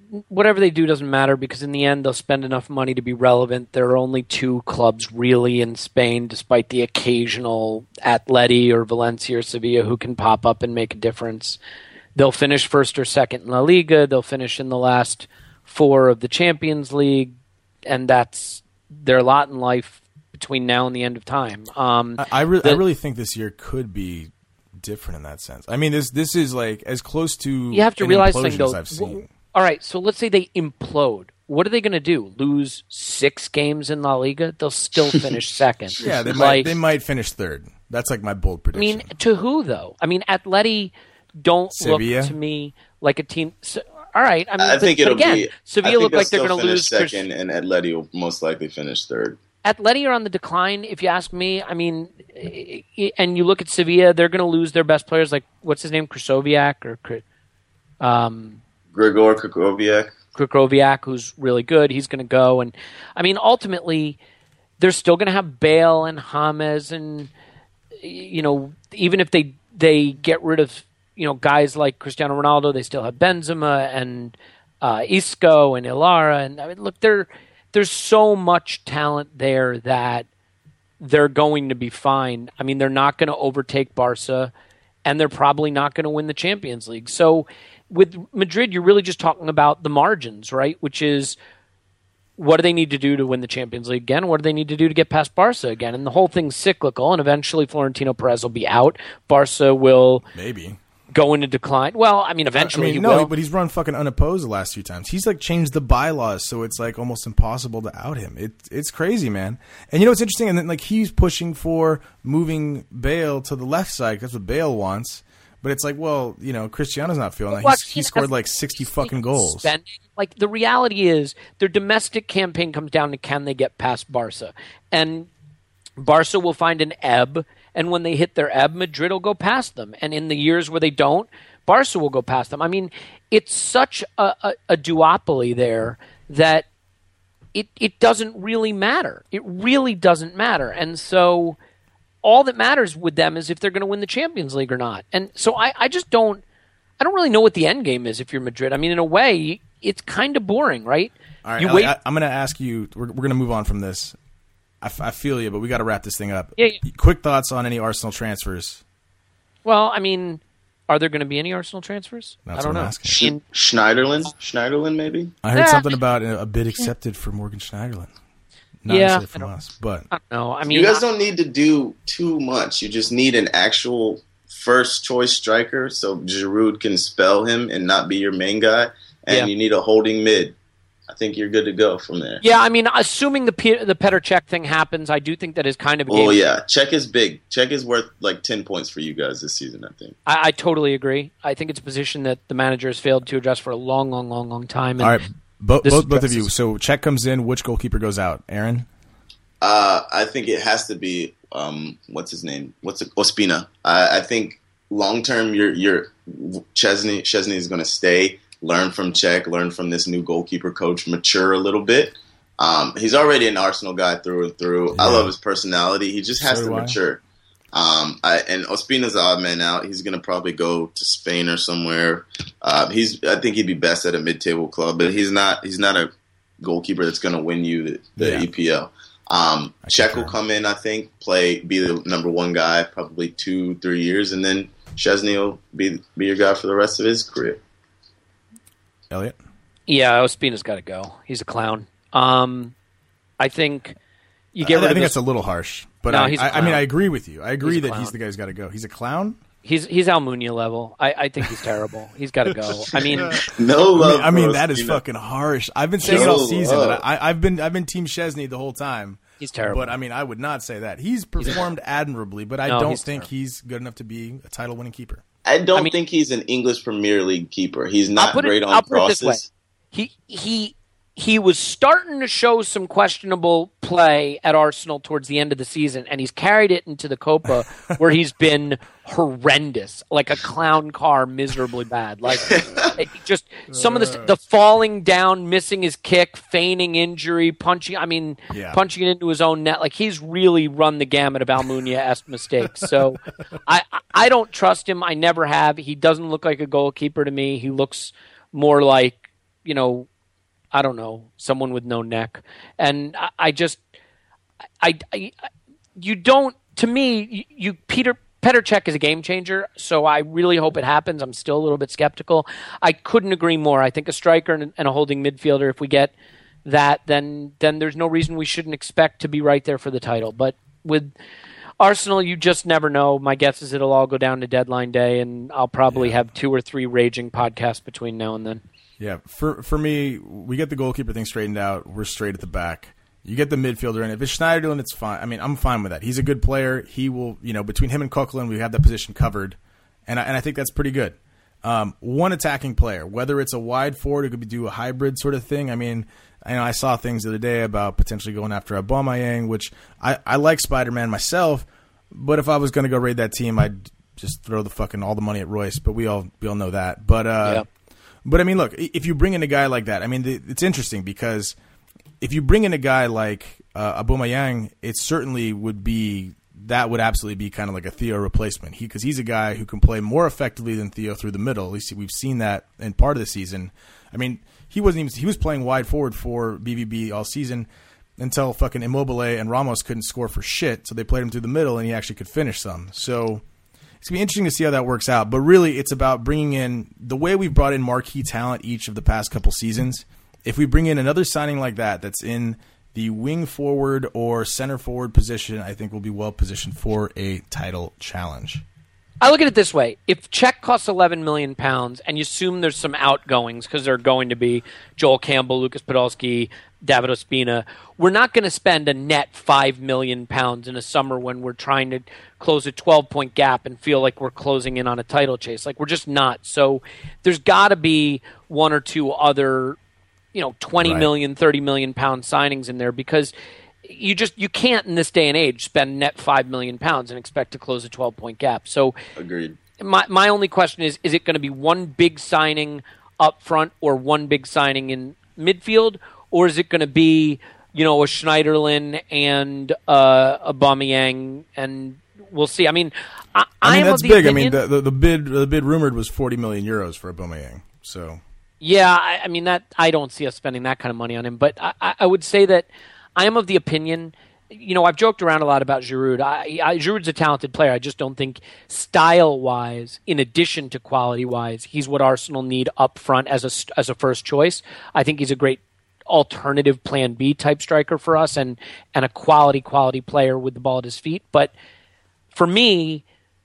whatever they do doesn't matter because in the end they'll spend enough money to be relevant. There are only two clubs really in Spain, despite the occasional Atleti or Valencia or Sevilla who can pop up and make a difference. They'll finish first or second in La Liga. They'll finish in the last four of the Champions League, and that's their lot in life between now and the end of time. Um, I, I, re- the, I really think this year could be different in that sense. I mean, this this is like as close to you have to an realize implosion something though. as I've seen. All right, so let's say they implode. What are they going to do? Lose six games in La Liga? They'll still finish second. Yeah, they like, might they might finish third. That's like my bold I prediction. mean, to who though? I mean, Atleti don't Sevilla? look to me like a team. So, all right, I mean, I but, think but it'll again, be. Sevilla I think look like they're they'll going to still lose. finish second, and Atleti will most likely finish third. Atleti are on the decline, if you ask me. I mean, and you look at Sevilla, they're going to lose their best players. Like, what's his name, Krychowiak or um, Gregor Krychowiak. Krychowiak, who's really good. He's going to go, and I mean, ultimately, they're still going to have Bale and James, and you know, even if they they get rid of you know guys like Cristiano Ronaldo, they still have Benzema and uh, Isco and Ilara, and I mean, look, they're. There's so much talent there that they're going to be fine. I mean, they're not going to overtake Barca, and they're probably not going to win the Champions League. So with Madrid, you're really just talking about the margins, right? Which is what do they need to do to win the Champions League again? What do they need to do to get past Barca again? And the whole thing's cyclical, and eventually Florentino Perez will be out. Barca will maybe go into decline. Well, I mean, eventually I mean, he no, will. but he's run fucking unopposed the last few times. He's like changed the bylaws, so it's like almost impossible to out him. It, it's crazy, man. And you know what's interesting? And then like he's pushing for moving Bale to the left side. That's what Bale wants. But it's like, well, you know, Cristiano's not feeling that. Well, He's, he scored like sixty fucking goals. Spending. Like the reality is, their domestic campaign comes down to can they get past Barca, and Barca will find an ebb. And when they hit their ebb, Madrid will go past them. And in the years where they don't, Barca will go past them. I mean, it's such a, a, a duopoly there that it it doesn't really matter. It really doesn't matter. And so all that matters with them is if they're going to win the Champions League or not. And so I, I just don't – I don't really know what the end game is if you're Madrid. I mean, in a way, it's kind of boring, right? All right, you Ellie, wait- I, I'm going to ask you – we're, we're going to move on from this. I, f- I feel you, but we got to wrap this thing up. Yeah, yeah. Quick thoughts on any Arsenal transfers? Well, I mean, are there going to be any Arsenal transfers? That's I don't what I'm know. asking. Sch- Schneiderlin? Schneiderlin, maybe? I heard Yeah. something about a, a bid accepted for Morgan Schneiderlin. Not Yeah, necessarily I from don't- us, but I don't know. I mean, You guys don't need to do too much. You just need an actual first choice striker so Giroud can spell him and not be your main guy. And Yeah. you need a holding mid. I think you're good to go from there. yeah, I mean, assuming the P- the Petr Cech thing happens, I do think that is kind of a game. Oh, yeah. Czech is big. Czech is worth like ten points for you guys this season, I think. I, I totally agree. I think it's a position that the manager has failed to address for a long, long, long, long time. And all right, bo- this both both of addresses- you. So Czech comes in. Which goalkeeper goes out? Aaron? Uh, I think it has to be, um, what's his name? What's it? Ospina. I, I think long term, you're, you're, Chesney, Chesney is going to stay. Learn from Czech, learn from this new goalkeeper coach, mature a little bit. Um, he's already an Arsenal guy through and through. Yeah. I love his personality. He just has So to do I. mature. Um, I, and Ospina's the odd man out. He's going to probably go to Spain or somewhere. Uh, he's, I think he'd be best at a mid-table club, but he's not. He's not a goalkeeper that's going to win you the, the Yeah. E P L. Um, I Czech will concur. come in, I think, play, be the number one guy, probably two, three years, and then Chesney will be be your guy for the rest of his career. Elliot? yeah, Ospina's got to go. He's a clown. Um, I think you get I, rid I of think this- that's a little harsh, but No, I, he's a I, I mean, clown. I agree with you. I agree He's a that clown. he's the guy who's got to go. He's a clown. He's he's Almunia level. I, I think he's terrible. He's got to go. I mean, No I love. mean, I mean for that is Ospina. fucking harsh. I've been saying it No all season. love. That I, I've been I've been Team Chesney the whole time. he's terrible. But I mean, I would not say that. He's performed admirably, but I No, don't he's think terrible. he's good enough to be a title-winning keeper. I don't I mean- think he's an English Premier League keeper. He's I'll not put it- great on I'll put it crosses. this way. he he he was starting to show some questionable play at Arsenal towards the end of the season, and he's carried it into the Copa where he's been horrendous, like a clown car, miserably bad. Like it just some of the the falling down, missing his kick, feigning injury, punching. I mean, Yeah. punching it into his own net. Like he's really run the gamut of Almunia-esque mistakes. So I I don't trust him. I never have. He doesn't look like a goalkeeper to me. He looks more like you know, I don't know, someone with no neck. And I, I just, I, I, you don't, to me, you, you Peter Petr Cech is a game changer, so I really hope it happens. I'm still a little bit skeptical. I couldn't agree more. I think a striker and, and a holding midfielder, if we get that, then then there's no reason we shouldn't expect to be right there for the title. But with Arsenal, you just never know. My guess is it'll all go down to deadline day, and I'll probably yeah. have two or three raging podcasts between now and then. Yeah, for for me, we get the goalkeeper thing straightened out. We're straight at the back. You get the midfielder in. If it's Schneiderlin, it's fine. I mean, I'm fine with that. He's a good player. He will, you know, between him and Coquelin, we have that position covered, and I, and I think that's pretty good. Um, one attacking player, whether it's a wide forward, it could be do a hybrid sort of thing. I mean, I know I saw things the other day about potentially going after Aubameyang, which I, I like Spider-Man myself, but if I was going to go raid that team, I'd just throw the fucking all the money at Royce. But we all we all know that. But uh, yep. but I mean, look, if you bring in a guy like that, I mean, it's interesting because if you bring in a guy like uh, Aubameyang, it certainly would be that would absolutely be kind of like a Theo replacement. He because he's a guy who can play more effectively than Theo through the middle. At least we've seen that in part of the season. I mean, he wasn't even he was playing wide forward for B V B all season until fucking Immobile and Ramos couldn't score for shit. So they played him through the middle, and he actually could finish some. So it's gonna be interesting to see how that works out. But really, it's about bringing in the way we've brought in marquee talent each of the past couple seasons. If we bring in another signing like that, that's in the wing forward or center forward position, I think we'll be well positioned for a title challenge. I look at it this way. If Czech costs eleven million pounds and you assume there's some outgoings because they're going to be Joel Campbell, Lucas Podolski, David Ospina, we're not going to spend a net five million pounds in a summer when we're trying to close a twelve-point gap and feel like we're closing in on a title chase. Like, we're just not. So there's got to be one or two other, you know, twenty right. million, thirty million pound signings in there because you just you can't in this day and age spend net five million pounds and expect to close a twelve point gap. So agreed. My my only question is: is it going to be one big signing up front or one big signing in midfield, or is it going to be you know a Schneiderlin and uh, Aubameyang? And we'll see. I mean, I, I mean am that's of the big. opinion, I mean, the, the the bid the bid rumored was forty million euros for Aubameyang. So. Yeah, I, I mean that. I don't see us spending that kind of money on him, but I, I would say that I am of the opinion. You know, I've joked around a lot about Giroud. I, I, Giroud's a talented player. I just don't think style-wise, in addition to quality-wise, he's what Arsenal need up front as a as a first choice. I think he's a great alternative Plan B type striker for us, and and a quality quality player with the ball at his feet. But for me,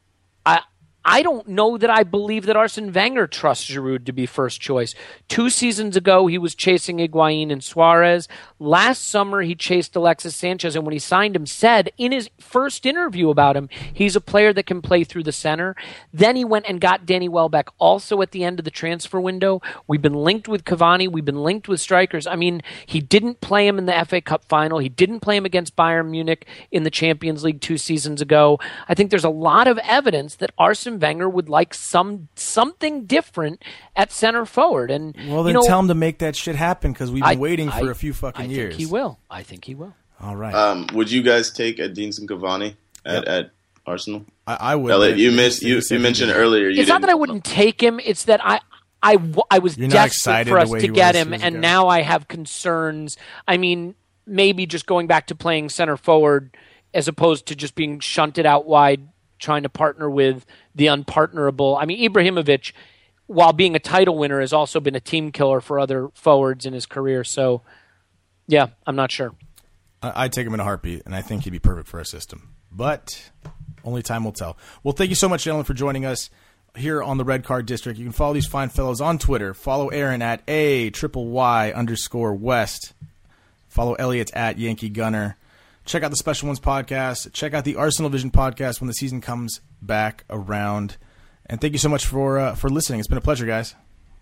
I. I don't know that I believe that Arsene Wenger trusts Giroud to be first choice. Two seasons ago, he was chasing Higuain and Suarez. Last summer, he chased Alexis Sanchez, and when he signed him, said in his first interview about him, he's a player that can play through the center. Then he went and got Danny Welbeck also at the end of the transfer window. We've been linked with Cavani. We've been linked with strikers. I mean, he didn't play him in the F A Cup final. He didn't play him against Bayern Munich in the Champions League two seasons ago. I think there's a lot of evidence that Arsene Wenger would like some something different at center forward, and well, then you know, tell him to make that shit happen because we've been I, waiting for I, a few fucking I years. I think he will. I think he will. All right. Um, would you guys take Edinson Cavani at, yep. at Arsenal? I, I would. Elliot, you missed. You, you mentioned earlier. You it's not that I wouldn't take him. It's that I. I, I was You're desperate for us to get him, and ago. now I have concerns. I mean, maybe just going back to playing center forward as opposed to just being shunted out wide, trying to partner with the unpartnerable. I mean, Ibrahimovic, while being a title winner, has also been a team killer for other forwards in his career. So, yeah, I'm not sure. I'd take him in a heartbeat, and I think he'd be perfect for our system. But only time will tell. Well, thank you so much, gentlemen, for joining us here on the Red Card District. You can follow these fine fellows on Twitter. Follow Aaron at A triple Y underscore West. Follow Elliot at Yankee Gunner. Check out the Special Ones podcast. Check out the Arsenal Vision podcast when the season comes back around. And thank you so much for uh, for listening. It's been a pleasure, guys.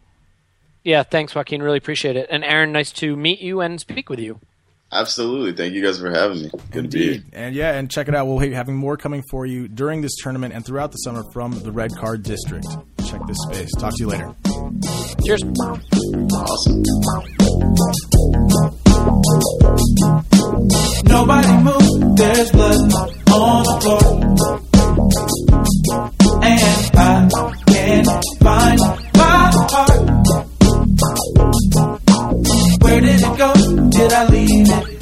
Yeah, thanks, Joaquin. Really appreciate it. And Aaron, nice to meet you and speak with you. Absolutely. Thank you guys for having me. Good Indeed. to be here. And yeah, and check it out. We'll be having more coming for you during this tournament and throughout the summer from the Red Card District. Check this space. Talk to you later. Cheers. Awesome. Nobody move, there's blood on the floor, and I can't find my heart. should I leave it?